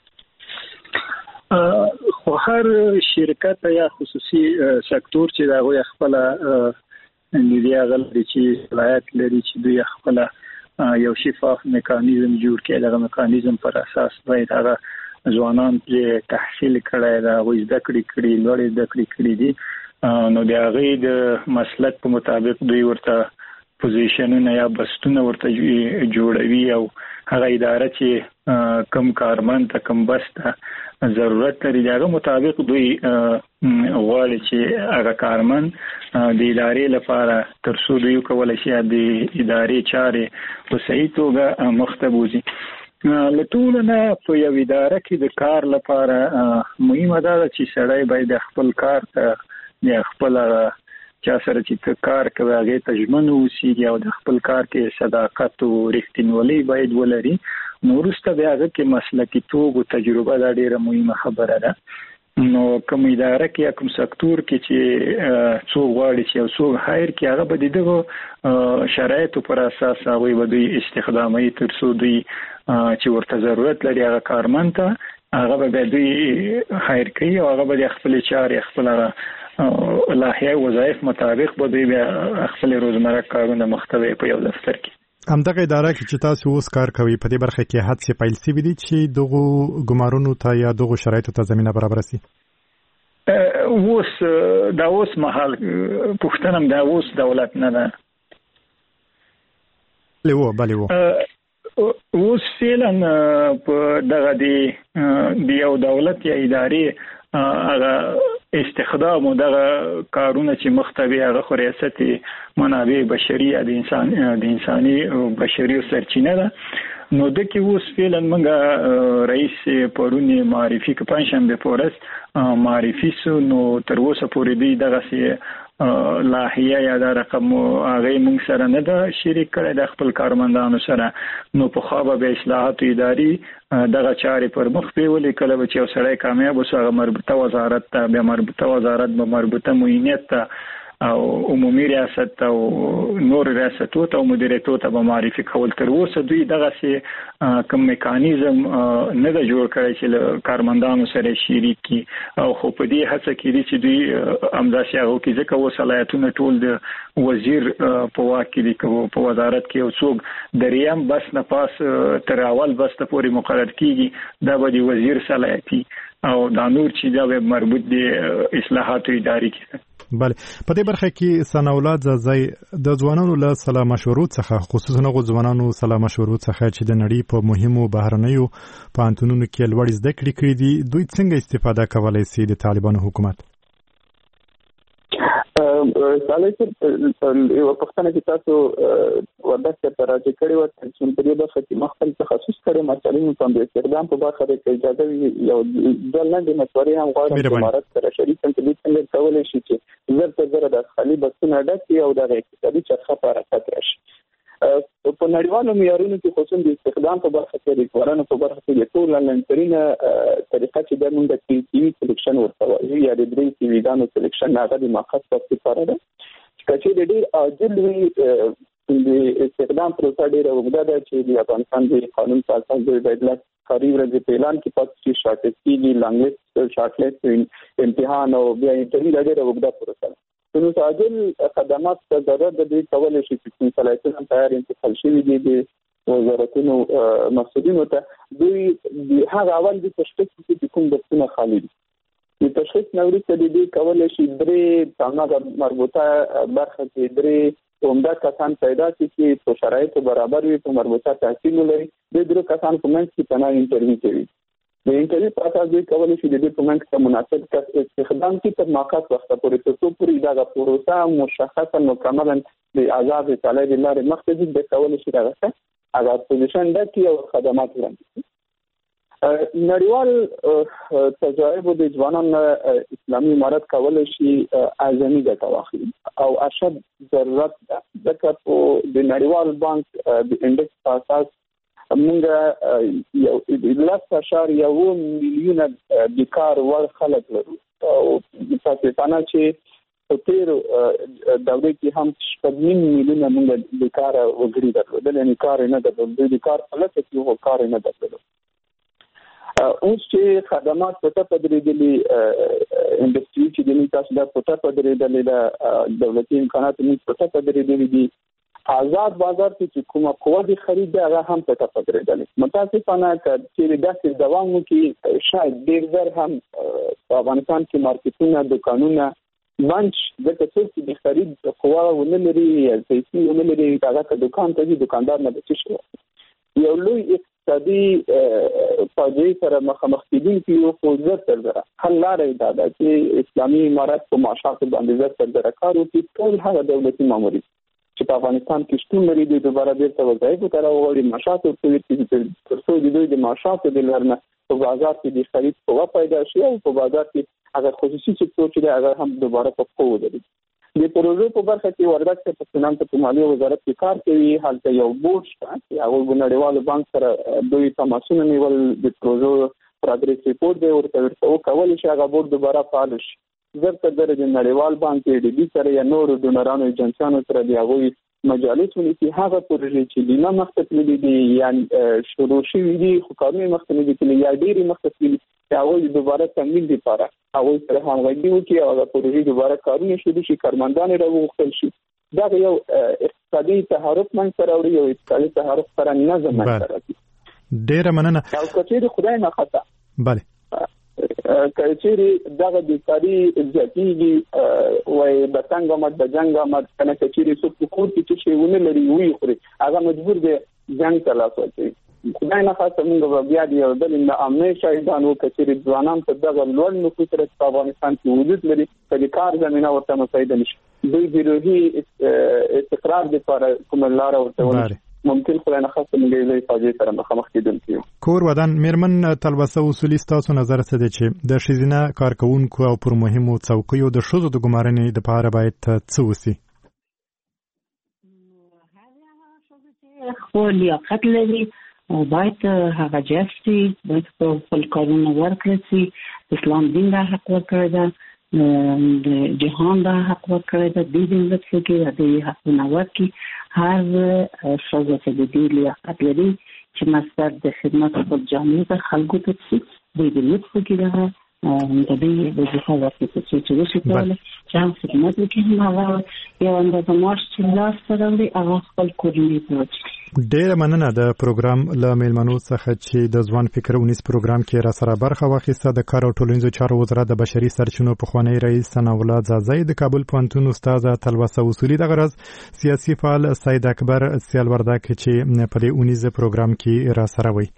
خو هر شرکت یا خصوصي سکتور چې دا غوښ خپل نیډیا غلطي چې صلاحیت لري چې دوی خپل یو شفاف میکانیزم جوړ کړي. دغه میکانیزم پر اساس باید هغه ځوانان چې تحصیل کړي دا وې زده کړي لوړ زده کړي دي نو د هغه د مسلک په مطابق دوی ورته پوزیشنونه یا بستونه ورته جوړوي او هغه اداره چې کم کارمند ته کم بسته ضرورت لري هغه مطابق دوی غواړي چې هغه کارمند د ادارې لپاره تر څو دوی کولای شي د ادارې چارې په صحیح توګه مخته بوځي. له ټولو نه په یو اداره کې د کار لپاره مهمه ده چې سړی باید خپل کار ته د خپل چا سره چې کار کوي هغه ته ژمن اوسي او د خپل کار کې صداقت او رښتینولي باید ولري. نو وروسته بیا هغه کې مسلکي توب او تجربه دا ډیره مهمه خبره ده. نو کوم اداره کې کوم سکتور کې چې څوک غواړي چې یو څوک هایر کې هغه به دغه شرایطو پر اساس هغه به دوی استخدامي تر څو دوی چې ورته ضرورت لري هغه کارمند ته هغه به دوی هایر کوي او هغه به خپل چارې خپل لاهیه وظایف مطابق به دوی خپل روزمره کارونه مختوي په یو دفتر کې. همدغه اداره کې چې تاسو اوس کار کوي په دې برخه کې هڅې پیل شوې دي چې دغه ګمارونو ته یا دغه شرایطو ته زمينه برابر شي. اوس مهال پښتنم دا اوس دولت نه ده. اوس فعلا په دغه دی یو دولت یا ادارې هغه استخدام او دغه کارونه چې مختوي هغه خو ریاست منابع بشري د انساني بشري سرچینه ده. نو د کې اوس فعلا موږ رئیس پرونی معرفي ک پنځشنبه پورس معرفي سو نو تر اوسه پورې دی دغه لاهیه یا د رقم هغه موږ سره نه ده شریک کړی د خپل کارمندانو سره. نو په خو به اصلاحات اداري دغه چارې پر مخ پیولې کله چې یو سړی کامیاب وسو هغه مربوطه وزارت ته بیا مربوطه وزارت به مربوطه معینیت ته او عمومي ریاست او نور ریاستو ته او مدیریتو ته به معرفي کول. تر اوسه دوی دغه سي کوم میکانیزم نه د جوړ کړی چې کارمندانو سره شریک کی او خو په دې هڅه کې دي چې دوی امداسي هغه کې ځکه وصلاحیتونه ټول د وزیر په واک کې دي په وزارت کې او څوک دریم بس نه پاس تر اول بس ته پورې مقرر کیږي دا به د وزیر صلاحیتي او دا نور چې دا مربوط دي اصلاحات اداري کې. بله په دې برخه کې سناولات زای د ځوانانو له سلا مشورو څخه خصوصا غو ځوانانو سلا مشورو څخه چې د نړۍ په مهمو بهرنیو پانتونونو کې لوړ زده کړې دي دوی څنګه استفاده کولای شي د طالبانو حکومت؟ سالای یو پښتنه کې تاسو ورته تراجه کړی و چې په دې برخه کې مخکې تخصص کړی مسلې په دې استخدام په برخه کې اجازه یو ځلنده مشورې هم غواړم چې مارت سره شریک څنګه څنګه کولای شي چې زړه د خالي بسونه ډکې او د اقتصادي چرخه په حرکت راشي. په نړیوالو معیارونو کې خصوصا د استخدام په برخه کې د کورونو په برخه کې د ټول لنټرینه طریقه چې د موږ د ټي وي سلیکشن ورته وایي یا د درې ټي وي ګانو سلیکشن هغه د ماخص په لپاره ده چې د ډېر عاجل وي د استخدام پروسه ډېره اوږده ده چې د افغانستان د قانون په اساس د بدلات قریب ورځې په اعلان کې پاتې شي شارټ کیږي لانګ لیست شارټ لیست امتحان او بیا انټرویو ډېره اوږده پروسه ده. نو عاجل خدمات ته ضرورت د دې کولای شي چې صلاحیتونه تیار انتقال شوي دي د وزارتونو مسؤلینو ته دوی د هغه اول د تشخیص کې کوم بسونه خالي دي د تشخیص نوري ته د دې کولای شي درې څنګه مربوطه برخه کې درې عمده کسان پیدا چې په شرایطو برابر وي په مربوطه تحصیل لري د درو کسان په منځ کې تنها انټرویو کوي. د انټرویو په اساس دوی کولای شي د دې په منځ کې مناسب کس استخدام کې تر ماقات وخت پورې تر څو پورې دا پروسه مشخصه مکملا د آزاد طالب لارې مخکې د کولای شي راغله هغه پوزیشن د کی او خدمات وړاندې. نړیوال تجارب د ځوانانو اسلامي امارت کولای شي اعظمي ګټه واخلي او ارشد ضرورت د کپو د نړیوال بانک د انډکس په اساس موږ یو 1.1 میلیون بیکار ور خلک لرو او تاسو څنګه چې په تیر دوره کې هم 7 میلیون موږ بیکار وګړي درلودل یعنی کار نه درلودل د کار په لټه کې هو کار نه درلودل. اوس چې خدمات په ټاپه درېدلې انډستری چې د تاسو د په ټاپه درېدلې د دولتي امکاناتو په ټاپه درېدلې دي آزاد بازار کې کومه قوه د خرید هغه هم په ټاپه درېدلې. متاسفانه چې داسې دوام وکړي شاید ډېر زر هم په افغانستان کې مارکیټونه دکانونه منچ د څه د خرید قوه ونه لري یا پیسې ونه لري هغه که دکان ته دي دکاندار نه بچي شي یو لوی اقتصادي فاجعه سره مخامخ کېدونکي یو خو زر سره حل لارې دا ده چې اسلامي امارت په معاشاتو باندې زر سره کار وکړي. ټول هغه دولتي مامورین چې په افغانستان کې شتون لري د دوباره بیرته وظایفو ته راوړي، معاشات ورکوي تر څو د دوی د معاشاتو د لرنه په بازار کې د خرید قوه پیدا شي او په بازار کې هغه خصوصي سکتور چې هغه هم دوباره په قوه ولري. د پروژو په برخه کې وردګ ته پښتونان ته مالیه وزارت کې کار کوي. هلته یو بورډ شته چې هغه د نړیوالو بانک سره دوی تماسونه نیول د پروژو پروګرس ریپورت دی ورته وکول شي هغه بورډ دوباره فعال شي. زرته د نړیوال بانک ای ډي بي سره یا نور ډونرانو ایجنسیانو سره دی هغه مجالس ونیسي. هغه پروژې چې لینا مختصلې دي یا شروع شوې دي خو کارونه مختصلې دي یا ډېری مختصلې دي هغه دوباره تمویل لپاره هغه سره همغږي وکړي او هغه پروژې دوباره کارونه شروع شي، کارمندان راوغوښتل شي. دا یو اقتصادي تحرک منځ راوړي، یو اقتصادي تحرک سره نظم منځ راوړي. ډېره مننه. او کچېرې خدای نه خطا بله کچېرې دغه بیکاري زیاتېږي وای د څنګه مد د جنگ مد کنه کچېرې څوک په کور کې چې ونه لري وی خوري هغه مجبور دی جنگ ته لاس واچوي. خدای نه خاصه موږ بیا دی یو بل نه امنیت شاهدان وو کچېرې ځوانان ته دغه لوړ نفوذ سره په افغانستان کې وجود لري چې کار زمينه ورته مساعده نشي. دوی ضروري استقرار لپاره کوم لار ورته ونشي ممکن خو نه خاصه موږ له فاجعه سره مخامخ کېدل کیو. کور ودان میرمن تلوسه اصولي تاسو نظر څه دی چې د شیزینه کارکونکو او پر مهمو څوکیو د شوزو د ګمارنې د لپاره باید څه وسی؟ خو لیاقت لري او باید هغه جستي باید خپل کارونه ورکړي چې اسلام دین دا حق ورکړی ده، د جهان دا حق ورکړی ده، د دین لپاره د حقونه ورکړي. هر ښځه چې د دې لیاقت لري چې مصدر د خدمت خپل جامعه ته خلکو ته شي د دې لپاره کې ده د دې د ځخه ورته چې وشي کولای چې هم خدمت وکړي هغه یو اندازه معاش چې لاس سره وي هغه خپل کورنۍ ته. ډېره مننه د پروګرام له میلمنو څخه چې د ځوان فکر ونیس پروګرام کې را سره برخه واخیسته. د کار او ټولنیزو چارو وزارت د بشري سرچینو پخوانی رئیس ثناءالله زازی، د کابل پوهنتون استاد تلوسه اصولي، د غرض سیاسي فعال سید اکبر سیال وردک چې په دې ونیز پروګرام کې را سره وي.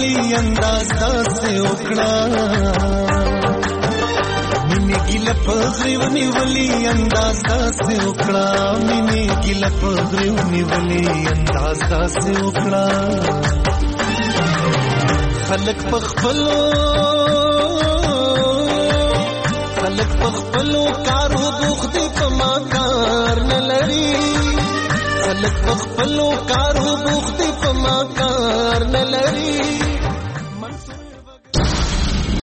ونیولی انداز داسې وکړه مینې ګیله په غري ونیولی انداز داسې وکړه مینې ګیله په غري ونیولی انداز داسې وکړه خلک په خپلو کارو بوخت دي په ما کار نه لري خلک په خپلو کارو بوخت دي په ما کار نه لري